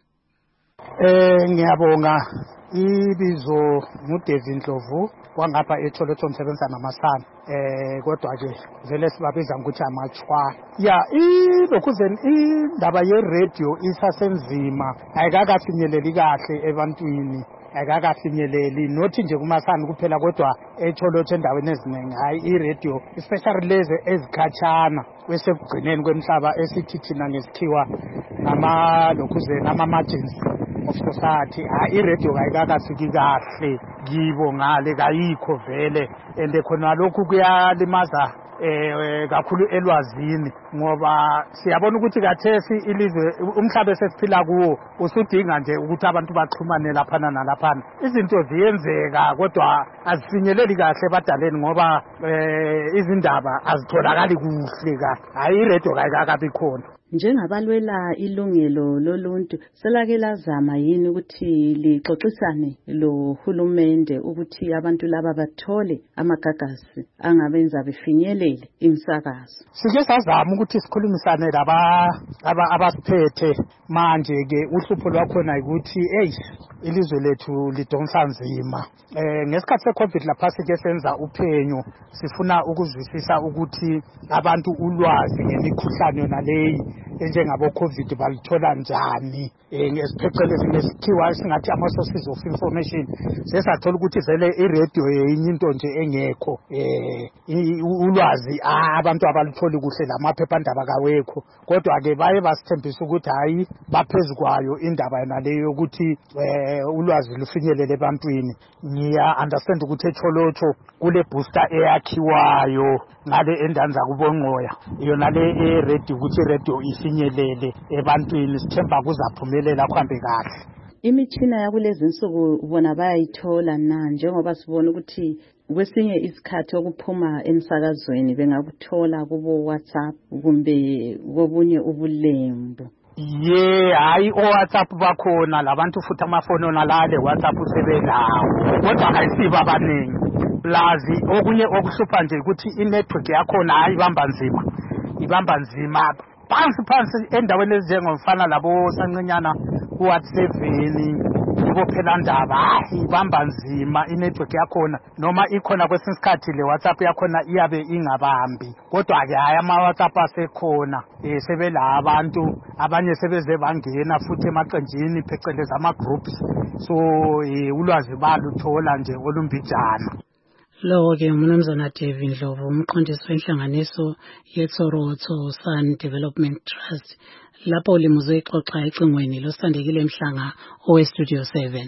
Eh ngiyabonga ibizo nguDavid Ndlovu wangapha eTorotho umsebenza namasana eh kodwa ke vele sibabiza ngokuthi amachwa ya ilokhuzeni indaba ye radio isasenzima ayikakafinyeleli kahle ebantwini ayikakafinyeleli nothi nje kumasana kuphela kodwa eTorotho endaweni eziningi hayi iradio especially lezi ezikhatshana kwesekugcineni kwemhlaba esithi thina ngesikhiwa nama lokhuzeni ama margins of society. I-radio kayikakafiki kahle kibo ngale kayikho vele ende khona lokhu kuyalimaza eh kakhulu elwazini ngoba siyabona ukuthi kathesi ilizwe umhlaba esesiphila kuwo usudinga nje ukuthi abantu baxhumane laphana nalaphana. Izinto ziyenzeka kodwa azifinyeleli kahle badaleni ngoba eh izindaba azitholakali kuhle ka. Hayi iradio kayikakabi khona. Njengabalwela ilungelo loluntu selake lazama yini ukuthi lixoxisane lo hulumende ukuthi abantu laba bathole amagagasi angabenza befinyelele imsakazo? Sike sazama ukuthi sikhulumisane laba abasiphethe manje ke uhlupho lwakhona ukuthi hey ilizwe lethu lidonsa nzima. Eh ngesikhathi seCovid lapha sike senza uphenyo sifuna ukuzwisisa ukuthi abantu ulwazi ngemikhuhlane yona leyi enjengabo COVID balithola njani eh ngesiphecelezi nesikhiwa singathi ama sources of information sesathola ukuthi vele iradio yinye into nje engekho eh ulwazi abantu abalitholi kuhle lamaphephandaba kawekho kodwa ke baye basithembisa ukuthi hayi baphezukwayo indaba yona leyo ukuthi eh ulwazi lufinyelele ebantwini. Ngiya understand ukuthi eTorotho kule booster eyakhiwayo ngale endanza kubonqoya yona le iradio ukuthi iradio ifinyelele ebantwini sithemba kuzaphumelela kuhambe kahle. Imitshina yakulezi insuku ubona bayayithola na njengoba sibona ukuthi kwesinye isikhathi okuphuma emsakazweni bengakuthola kubo WhatsApp kumbe kobunye ubulembu? ye hayi o-WhatsApp bakhona labantu futhi amafoni nalale WhatsApp sebelawo kodwa ayisibo abaningi plazi okunye okuhlupha nje ukuthi i-network yakhona hayi ibamba nzima ibamba nzima phansi phansi endaweni ezinjengomfana labo Sancinyana ku-WhatsApp ibo phela ndaba hayi ibamba nzima i-network yakhona noma ikhona kwesinye isikhathi le WhatsApp yakhona iyabe ingabambi kodwa ke hayi ama-WhatsApp asekhona um sebela abantu abanye sebeze bangena futhi emaqenjini phecelezi ama-groups so um ulwazi baluthola nje olumbijana. Lo-ke uMnumzana David Ndlovu umqondisi wenhlanganiso yeTsorotso Sun Development Trust lapho ulimuze ixoxa ecingweni losandekile Mhlanga owe-Studio seven.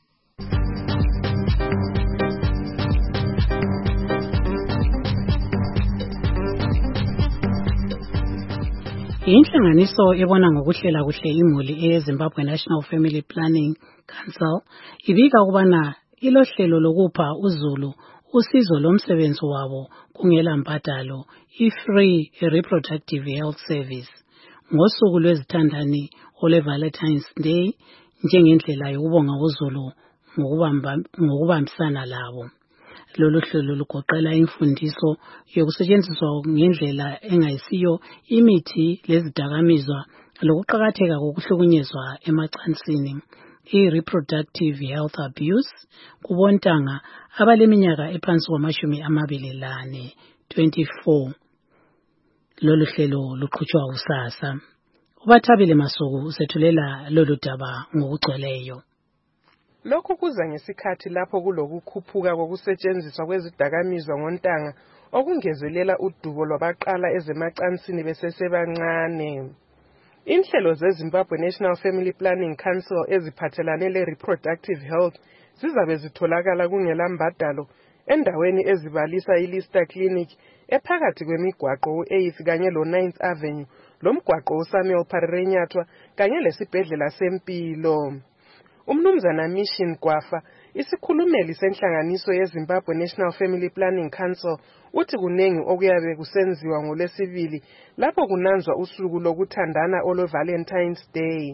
Inhlanganiso ebona ngokuhlela kuhle imuli eZimbabwe National Family Planning Council ibika ukubana ilohlelo lokupha uZulu usizo lomsebenzi wabo kungela mbadalo i-Free Reproductive Health Service ngosuku lwezithandani ole Valentine's Day njengendlela yokubonga uZulu ngokubambisana labo. Lolu hlelo lugoqela imfundiso yokusetshenziswa ngendlela engayisiyo imithi lezidakamizwa lokuqhakatheka kokuhlukunyezwa emacansini i-reproductive health abuse kubontanga abaleminyaka ephansi kwamashumi amabili lane twenty-four. Lolu hlelo luqhutshwa usasa. Ubathabile Masuku usethulela lolu daba ngokugcweleyo. Lokhu kuza ngesikhathi lapho kulokukhuphuka kokusetshenziswa kwezidakamizwa ngontanga okungezelela udubo lwabaqala ezemacansini besesebancane. Inhlelo zeZimbabwe National Family Planning Council eziphathelane le-reproductive health zizabe zitholakala kungela mbadalo endaweni ezibalisa iLister Clinic ephakathi kwemigwaqo u-eighth kanye lo-ninth Avenue lomgwaqo uSamuel Parirenyatwa kanye lesibhedlela sempilo. Umnumzana Mission Kwafa isikhulumeli senhlanganiso yeZimbabwe National Family Planning Council uthi kunengi okuyabe kusenziwa ngolesibili lapho kunanzwa usuku lokuthandana olo Valentine's Day.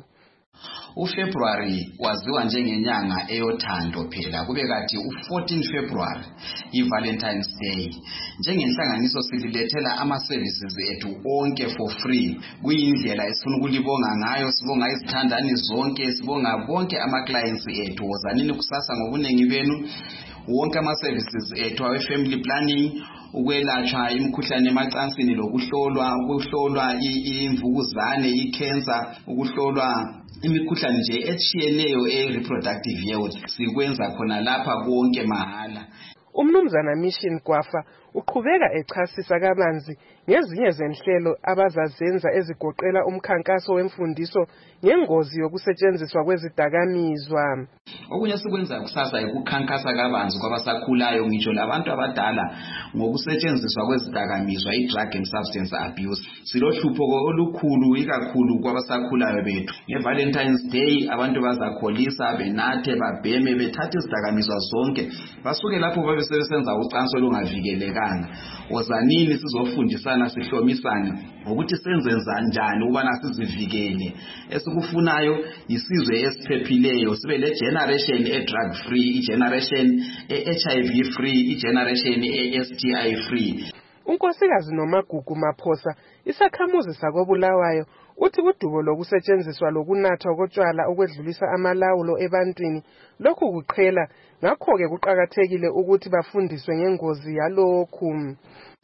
uFebruary waziwa njengenyanga eyothando phela kube kathi u-fourteen February i-Valentine's Day. Njengenhlanganiso sililethela ama-services ethu onke for free. Kuyindlela esifuna ukulibonga ngayo, sibonga izithandani zonke, sibonga bonke ama-clients ethu. Wozanini kusasa ngobunengi benu. Wonke ama-services ethu awe-family planning, ukwelatshwa imikhuhlane emacansini lokuhlolwa, ukuhlolwa imvukuzane, i-cancer, ukuhlolwa imikhuhlane nje etshiyeneyo e-reproductive health sikwenza khona lapha konke mahala. Umnumzana Mission Kwafa uqhubeka echasisa kabanzi ngezinye zenhlelo abazazenza ezigoqela umkhankaso wemfundiso ngengozi yokusetshenziswa kwezidakamizwa. Okunye sikwenza kusasa ukukhankasa kabanzi kwabasakhulayo ngitsho labantu abadala ngokusetshenziswa kwezidakamizwa i-drug and substance abuse. Silohlupho olukhulu ikakhulu kwabasakhulayo bethu. Nge-Valentine's Day abantu bazakholisa benathe babheme bethathe izidakamizwa zonke basuke lapho babe sebesenza ucansi olungavikelekanga. Wozanini sizofundisana sihlomisane ukuthi senze njani ukubana sizivikele. Esikufunayo isizwe esiphephileyo, sibe le generation e-drug free, i-generation e-H I V free, i-generation e-S T I free. Unkosikazi Nomagugu Maphosa isakhamuzi sakobulawayo uthi kudubo lokusetshenziswa lokunathwa kotshwala okwedlulisa amalawulo ebantwini lokhu kuqhela, ngakho-ke kuqakathekile ukuthi bafundiswe ngengozi yalokhu.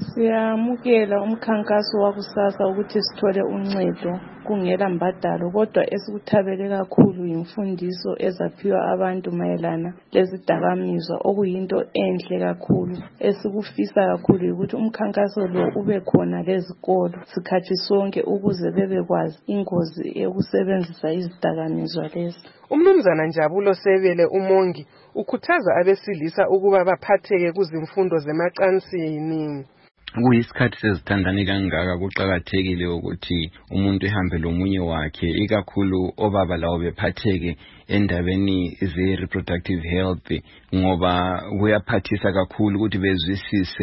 Siyamukela umkhankaso wakusasa ukuthi sithole uncedo kungela mbadalo, kodwa esikuthabele kakhulu imfundiso ezaphiwa abantu mayelana lezidakamizwa okuyinto enhle kakhulu. Esikufisa kakhulu ukuthi umkhankaso lo ube khona lezikolo sikhathi sonke ukuze bebekwazi ingozi yokusebenzisa izidakamizwa lezi. Umnumzana Njabulo Sebele umongi ukhuthaza abesilisa ukuba baphatheke kuzimfundo zemacansini. Kuyisikhathi sezithandani kangaka kuqakathekile ukuthi umuntu ehambe lomunye wakhe, ikakhulu obaba lawo bephatheke endabeni ze-reproductive health ngoba kuyaphathisa kakhulu ukuthi bezwisise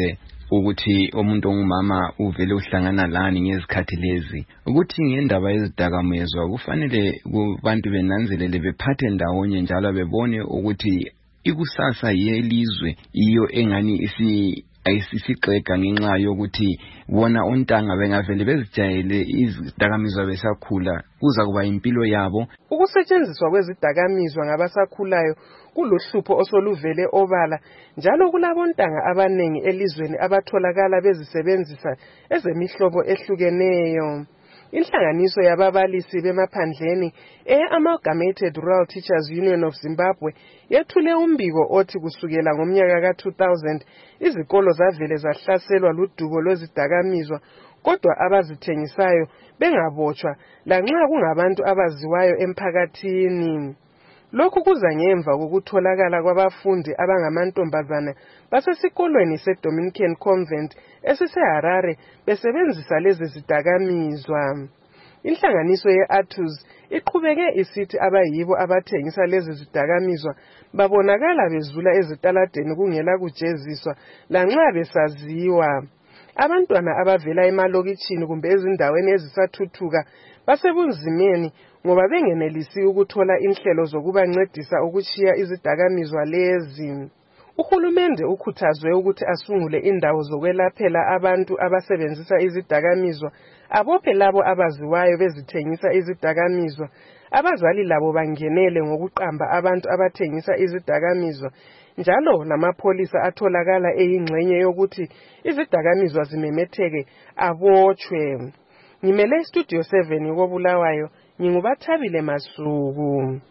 ukuthi umuntu ongumama uvele uhlangana lani ngezikhathi lezi ukuthi ngendaba yezidakamizwa kufanele kubantu benanzelele bephathe ndawonye njalo bebone ukuthi ikusasa yelizwe iyo engani isi ayisisigxega ngenxa yokuthi bona ontanga bengavele bezijayele izidakamizwa besakhula kuza kuba impilo yabo. Ukusetshenziswa kwezidakamizwa ngabasakhulayo kuluhlupho osoluvele obala njalo kulabontanga abanengi elizweni abatholakala bezisebenzisa ezemihlobo ehlukeneyo. Inhlanganiso yababalisi bemaphandleni e-Amalgamated Rural Teachers Union of Zimbabwe yethule umbiko othi kusukela ngomnyaka ka two thousand izikolo zavele zahlaselwa ludubo lwezidakamizwa kodwa abazithengisayo bengabotshwa lanxa kungabantu abaziwayo emphakathini. Lokhu kuza ngemva kokutholakala kwabafundi abangamantombazana basesikolweni seDominican Convent esiseHarare besebenzisa lezi zidakamizwa. Inhlanganiso ye-Atus iqhubeke isithi abayibo abathengisa lezi zidakamizwa babonakala bezula ezitaladeni kungela kujeziswa lanxa besaziwa. Abantwana abavela emalokitshini kumbe ezindaweni ezisathuthuka basebunzimeni ngoba bengenelisi ukuthola inhlelo zokubancedisa ukuchiya izidakamizwa lezi. Uhulumende ukhuthazwe ukuthi asungule indawo zokwelaphela abantu abasebenzisa izidakamizwa, abophe labo abaziwayo bezithengisa izidakamizwa. Abazali labo bangenele ngokuqamba abantu abathengisa izidakamizwa. Njalo namapholisa atholakala eyingxenye yokuthi izidakamizwa zimemetheke abotshwe. Ngimele Studio seven koBulawayo, ngingubathabile Masuku.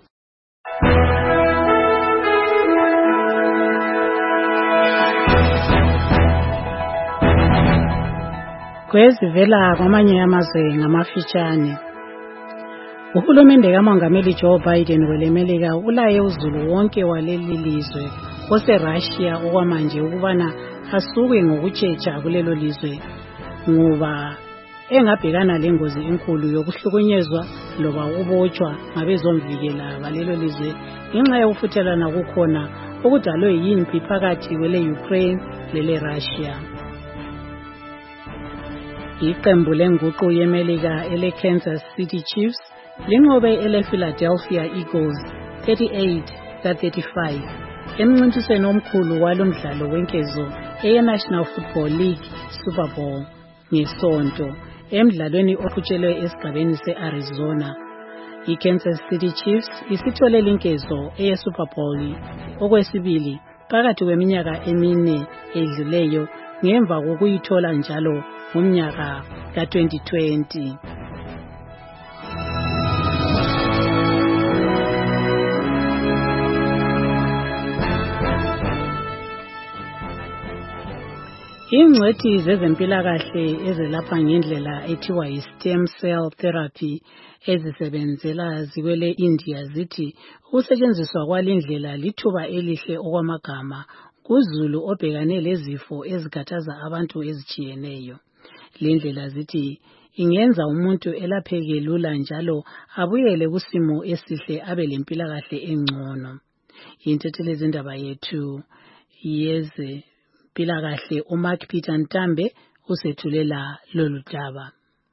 Kwezivela kwamanye amazwe ngamafitshane. Uhulumende kaMongameli Joe Biden welemelika ulaye uzulu wonke waleli lizwe oseRussia okwamanje ukubana asuke ngokutshetsha kulelo lizwe ngoba engabhekana lengozi enkulu yokuhlukunyezwa loba ukubotshwa ngabezomvikela balelo lizwe ngenxa yokufuthelana kukhona okudalwe yimpi phakathi kwele Ukraine lele Russia. Iqembu lenguqu yeMelika ele Kansas City Chiefs linqobe ele Philadelphia Eagles thirty-eight ka thirty-five emncintisweni omkhulu walomdlalo wenkezo eNational Football League Super Bowl ngesonto emdlalweni oqhutshelwe esigabeni se-Arizona. I-Kansas City Chiefs isithole inkezo eye-Super Bowl okwesibili phakathi kweminyaka emine edluleyo ngemva kokuyithola njalo ngomnyaka ka twenty twenty. Ingcwethi zezempilakahle ezelapha ngendlela ethiwa yi-stem cell therapy ezisebenzela zikwele India zithi ukusetshenziswa kwalindlela lithuba elihle okwamagama kuzulu obhekane lezifo ezikhathaza abantu ezitshiyeneyo. Lendlela zithi ingenza umuntu elapheke lula njalo abuyele kusimo esihle abe lempilakahle engcono. Yintethelezi indaba yethu yeze Pilakahle uMark Peter Ntambe usethulela lolu daba.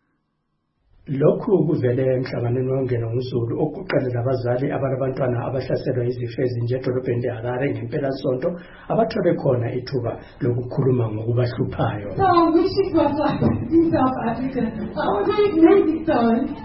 Lokhu kuvele emhlanganweni wongena nguzulu okuqalela abazali abalabantwana abahlaselwa izifo ezinje edolobheni leHarare ngempela sonto abathole khona ithuba lokukhuluma ngokubahluphayo. So we should go to South Africa. How do you make it done?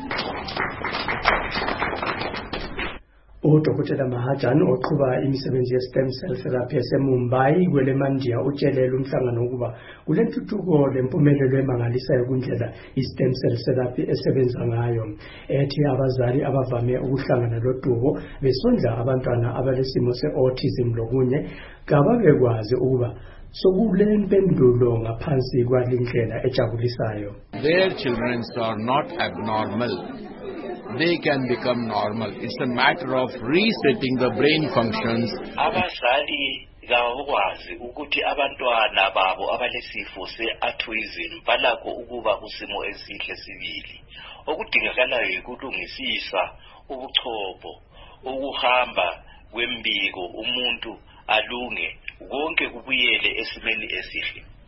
Udokotela Mahajan oqhuba imisebenzi ye-stem cell therapy eseMumbai kwelemandiya utshelela umhlangano ukuba kulentuthuko lempumelelo emangalisayo kundlela i-stem cell therapy esebenza ngayo. Ethi abazali abavame ukuhlangana lodubo besondla abantwana abalesimo se-autism lokunye kababekwazi ukuba sokulempendulo ngaphansi kwalindlela ejabulisayo. Their children are not abnormal. They can become normal. It's a matter of resetting the brain functions. Abazali kabakwazi ukuthi abantwana babo abalesifo se-autism balakho ukuba kusimo esihle sibili. Okudingakalayo ukulungisisa ubuchopho, ukuhamba kwembiko umuntu alunge konke kubuyele esimeni esihle.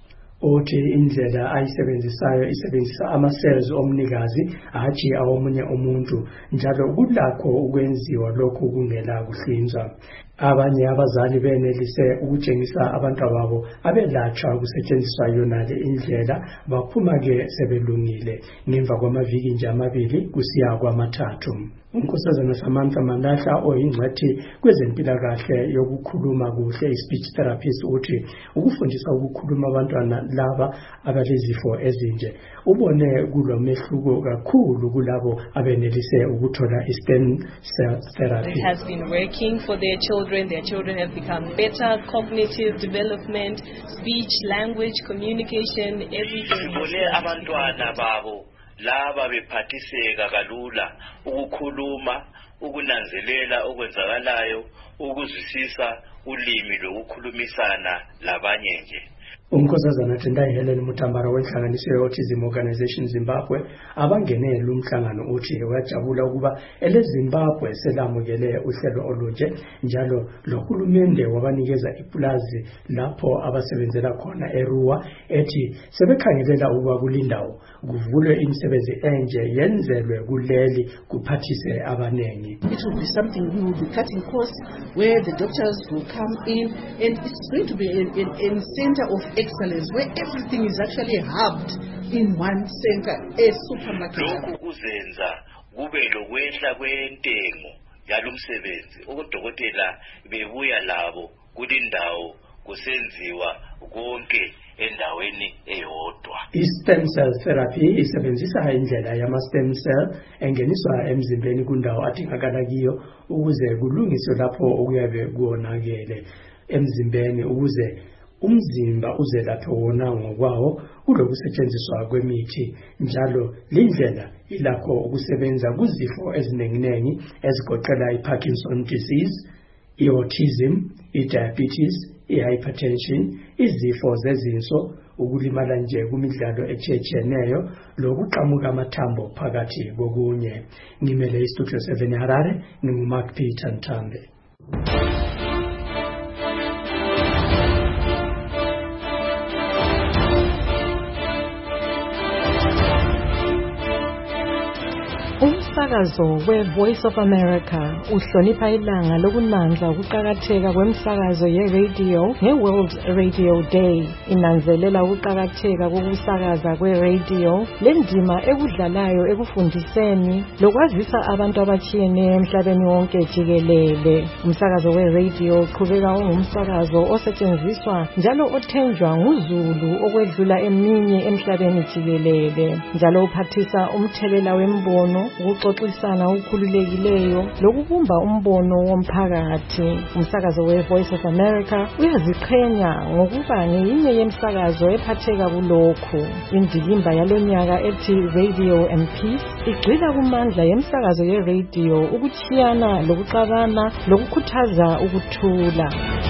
othi indlela ayisebenzisayo isebenzisa ama-cells omnikazi hatshi awomunye umuntu njalo kulakho ukwenziwa lokhu kungela kuhlinzwa. Abanye abazali benelise ukutshengisa abantu babo abelatshwa kusetshenziswa yonale indlela baphuma-ke sebelungile ngemva kwamaviki nje amabili kusiya kwamathathu. Unkosazana Samantha Mandahla oyingcwethi kwezempilakahle yokukhuluma kuhle i-speech therapist uthi ukufundisa ukukhuluma abantwana laba abalezifo ezinje ubone kulo mehluko kakhulu kulabo abenelise ukuthola i-stem cell therapy. It has been working for their children. Their children have become better, cognitive development, speech, language, communication, everything. Sibone abantwana babo laba bephathiseka kalula ukukhuluma, ukunanzelela okwenzakalayo, ukuzwisisa ulimi lokukhulumisana labanye nje. Unkosazana Tendai Helen Mutambara wenhlanganiso ye-Autism Organization Zimbabwe abangenele umhlangano uthi wajabula ukuba ele Zimbabwe selamukele uhlelo olunje njalo lohulumende wabanikeza ipulazi lapho abasebenzela khona eRuwa ethi sebekhangelela ukuba kulindawo kuvulwe imisebenzi enje yenzelwe kuleli kuphathise abanengi. It will be something we will be cutting costs where the doctors will come in and it's going to be a, a, a center of excellence where everything is actually hubbed in one center, a supermarket. Lokhu kuzenza kube lokwehla kwentengo yalomsebenzi odokotela bebuya labo kulindawo kusenziwa konke endaweni eyodwa. I-stem cell therapy isebenzisa indlela yama-stem cell engeniswa emzimbeni kundawo adingakala kiyo ukuze kulungiswe lapho okuyabe kuonakele emzimbeni ukuze umzimba uzelaphe wona ngokwawo kulokusetshenziswa kwemithi njalo lindlela ilakho ukusebenza kuzifo ezinenginengi ezigoqela i-Parkinson disease, i-autism, i-diabetes, i-hypertension, izifo zezinso, ukulimala nje kumidlalo etshetsheneyo lokuqamuka amathambo phakathi kokunye. Ngimele iStudio seven Harare, nginguMark Peter Ntambe. Umsakazo we-Voice of America uhlonipha ilanga lokunanza ukuqakatheka kwemsakazo ye-radio nge-World Radio Day. Inanzelela ukuqakatheka kokusakaza kwe-radio lendima ekudlalayo ekufundiseni lokwazisa abantu abatshiyeneyo emhlabeni wonke jikelele. Umsakazo we-radio uqhubeka ungumsakazo osetshenziswa njalo othenjwa nguzulu okwedlula eminye emhlabeni jikelele njalo uphathisa umthelela wembono ukuxoxisana ukukhululekileyo lokubumba umbono womphakathi. Umsakazo we-Voice of America uyaziqhenya ngokuba ngeyinye yemsakazo ephatheka kulokhu. Indilimba yalonyaka ethi Radio and Peace igxila kumandla yemsakazo ye-radio ukuchiyana lokuxabana lokukhuthaza ukuthula.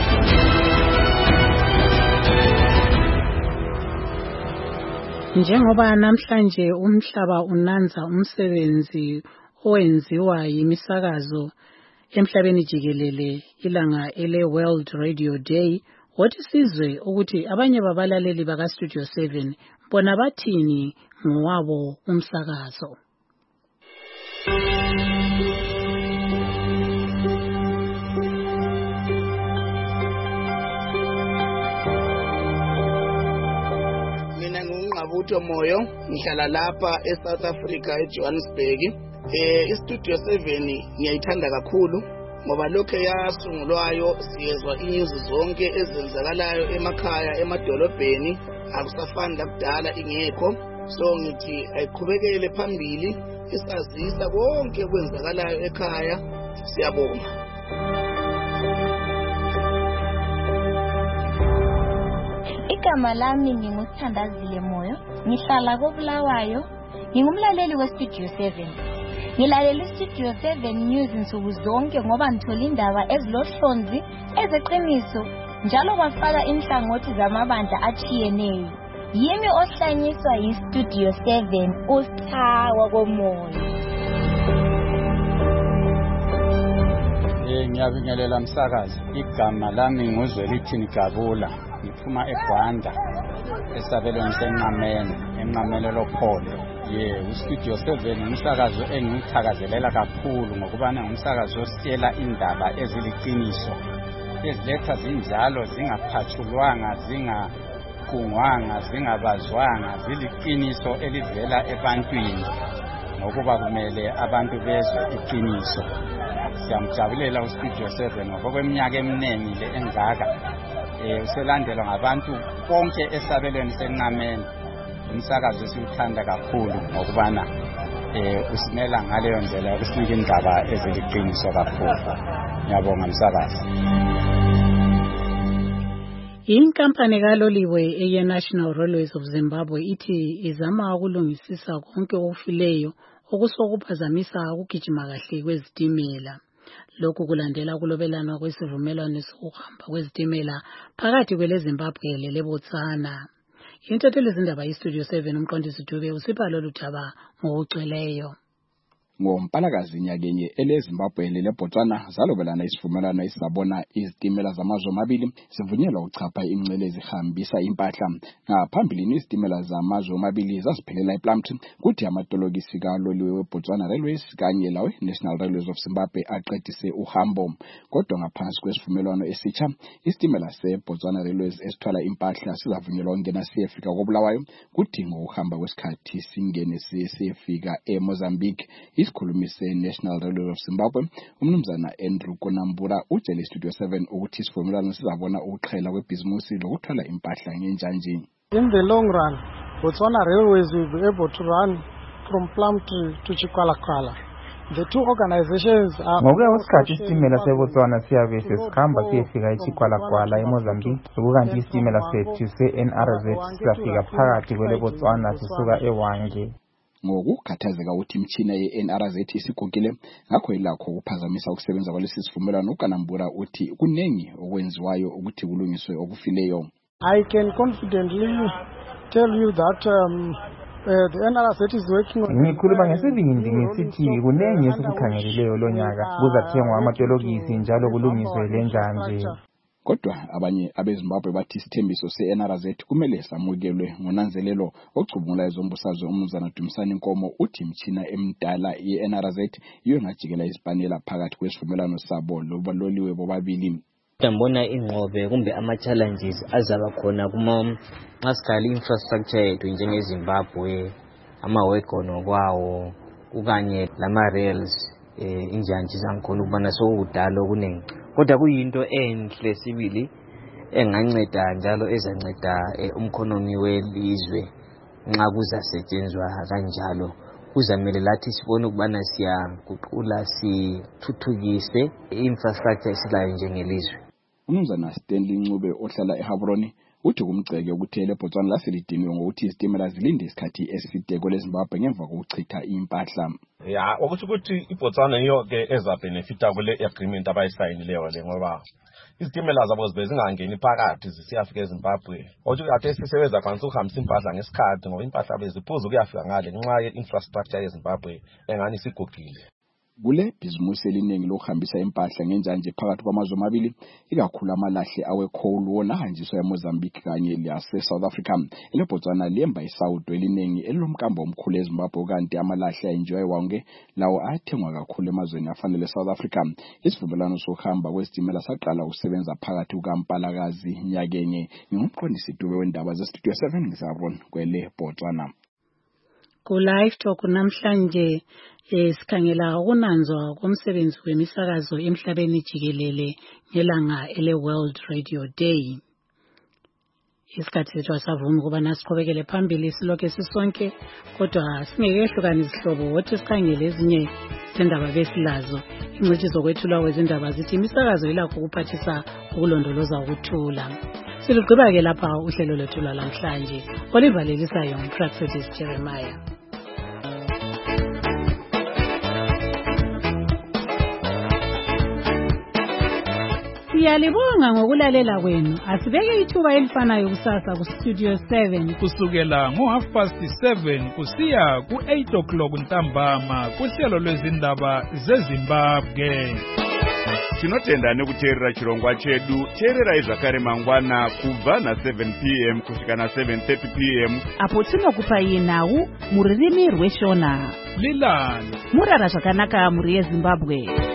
Njengoba namhlanje umhlaba unanza umsebenzi owenziwa yimisakazo emhlabeni jikelele ilanga ele World Radio Day, wothi sizwe ukuthi abanye babalaleli baka Studio seven bona bathini ngowabo umsakazo. Utho Moyo ngihlala lapha eSouth Africa eJohannesburg. Eh iStudio seven ngiyayithanda kakhulu ngoba lokho yasungulwayo siyezwa inews zonke ezenzakalayo emakhaya emadolobheni akusafani lakudala ingekho. So ngithi ayiqhubekele phambili isazisa konke okwenzakalayo ekhaya. Siyabonga. Igama lami nginguthandazile Moyo, ngihlala koBulawayo, ngingumlaleli weStudio seven. Ngilalela iStudio seven News insuku zonke ngoba ngithola indaba ezilohlonzi, ezeqiniso, njalo bafaka inhlangothi zamabandla achiyeneyo. Yimi ohlanyiswa yiStudio seven, uSthawa komoya. Eh ngiyabingelela msakazi. Igama lami nguZwelithini Gabula. ngiphuma eGwanda esabelweni senqamene enqamene lokholo ye uStudio seven umsakazo engiwuthakazelela kakhulu ngokuba ngumsakazo ositshela indaba eziliqiniso eziletha zinjalo zingaphathulwanga zingagungwanga zingabazwanga ziliqiniso elivela ebantwini ngokuba kumele abantu bezwe iqiniso. Siyamjabulela uStudio seven ngokweminyaka eminingi le engaka eh uselandelwa ngabantu bonke esabelweni senqamene. Umsakazo siwuthanda kakhulu ngokubana eh usimela ngaleyo ndlela ukusinika indaba eziliqiniso kakhulu. Ngiyabonga umsakazo. Inkampani kaloliwe eye National Railways of Zimbabwe ithi izama ukulungisisa konke okufileyo okusokuphazamisa ukugijima kahle kwezitimela. Lokhu kulandela kulobelana kwesivumelwano sokuhamba kwezitimela phakathi kweleZimbabwe leLebotswana. Intatheli zindaba iStudio seven umqondisi Dube usipha lolu thaba ngokugcweleyo. Ngompalakazi nyakenye eleZimbabwe leLebotswana zalobelana isivumelwano esizabona izitimela zamazwe amabili sivunyelwa uchapha imncele ezihambisa impahla. Ngaphambili izitimela zamazwe amabili zasiphelela ePlumtree kuthi amatologisi kaloliwe weBotswana Railways kanye lawe National Railways of Zimbabwe aqedise uhambo. Kodwa ngaphansi kwesivumelwano esitsha isitimela seBotswana Railways esithwala impahla sizavunyelwa ukungena siyefika koBulawayo kuthi ngokuhamba kwesikhathi singene siyefika eMozambique. Isikhulumise National Railways of Zimbabwe umnumzana Andrew Konambura utshele Studio seven ukuthi isivumelwano sizabona ukuxhela kwebhizimusi lokuthwala impahla ngenjanje. In the long run, Botswana Railways will be able to run from Plumtree to Chikwalakwala. The two organizations are ngokuya kwesikhathi isitimela seBotswana siyabe sesikhamba siyefika eChikwalakwala eMozambique ukukanti isitimela sethu se-N R Z sizafika phakathi kweleBotswana sisuka eWange. Ngokukhathazeka ukuthi imtshina ye-N R Z isigugile ngakho ilakho ukuphazamisa ukusebenza kwalesi sivumelwano. uKanambura uthi kunengi okwenziwayo ukuthi kulungiswe okufileyo. I can confidently tell you that um, Uh, the N R Z is working on. Ngikhuluma ngesibindi ngisithi kunengi esikukhangeleleyo lonyaka kuzathengwa amatologisi njalo kulungiswe lenjanje. Kodwa abanye abeZimbabwe bathi isithembiso se-N R Z kumele samukelwe ngonanzelelo. Ocubungula ezombusazwe umnumzana Dumisani Nkomo uthi imtshina emdala ye-N R Z iyo engajikela isipanela phakathi kwesivumelwano sabo lobaloliwe bobabili. Tambona ingqobe kumbe ama challenges azaba khona kuma maskali infrastructure yethu njengeZimbabwe, ama wagon kwawo ukanye lama rails eh injanje zangikhona ukubana sokudalo kunengi. Kodwa kuyinto enhle sibili enganceda njalo ezanceda umkhonomi welizwe nxa kuzasetshenzwa kanjalo. Kuzamele lathi sibone ukubana siyaguqula sithuthukise infrastructure esilayo njengelizwe. Umnumzana Stanley Ncube ohlala eHabroni uthi kumceke ukuthi eLebotswana laselidiniwe ngokuthi izitimela zilinde isikhathi eside kweleZimbabwe ngemva kokuchitha impahla. Ya ukuthi ukuthi iBotswana niyo ke eza benefita kule agreement abayisayinileyo le ngoba izitimela zabo zibe zingangeni phakathi zisiyafika eZimbabwe. Othi kade sisebenza kwanza ukuhambisa impahla ngesikhathi ngoba impahla beziphuza ukuyafika ngale ngenxa ye-infrastructure yeZimbabwe engani sigugile. Kule bhizimusi eliningi lokuhambisa impahla ngenjanje phakathi kwamazwe amabili ikakhulu amalahle awe-coal wona ahanjiswa eMozambique kanye lase-South Africa. eLebotswana lemba isawudo eliningi elilomkambo omkhulu eZimbabwe kanti amalahle ayenjiwa eWange lawo athengwa kakhulu emazweni afana le-South Africa. Isivumelwano sokuhamba kwesitimela saqala ukusebenza phakathi kukaMpalakazi nyakenye. Ngumqondisi Dube wendaba ze-Studio seven ngisabona kweleBotswana. Ku live talk namhlanje sikhangela ukunanzwa komsebenzi wemisakazo emhlabeni jikelele ngelanga ele World Radio Day. Isikhathi sethu asavumi ukuba nasiqhubekele phambili silokho sisonke kodwa singekehlukana izihlobo wothi sikhangele ezinye zendaba besilazo. Ingcitshi zokwethulwa kwezindaba zithi imisakazo ilakho ukuphathisa ukulondoloza ukuthula. Silugqiba ke lapha uhlelo lwethu lwalamhlanje olivalelisayo uMpraxedis Jeremiah. Siyalibonga ngokulalela kwenu. Asibeke ithuba elifanayo kusasa ku Studio seven kusukela ngo half past seven kusiya ku eight o'clock ntambama kuhlelo lwezindaba zeZimbabwe. tinotenda nekuteerera chirongwa chedu. Teererai zvakare mangwana kubva na seven p m kusvika na seven thirty p m apo tinokupai nhau mururimi rweshona. Lilani murara zvakanaka muri yeZimbabwe.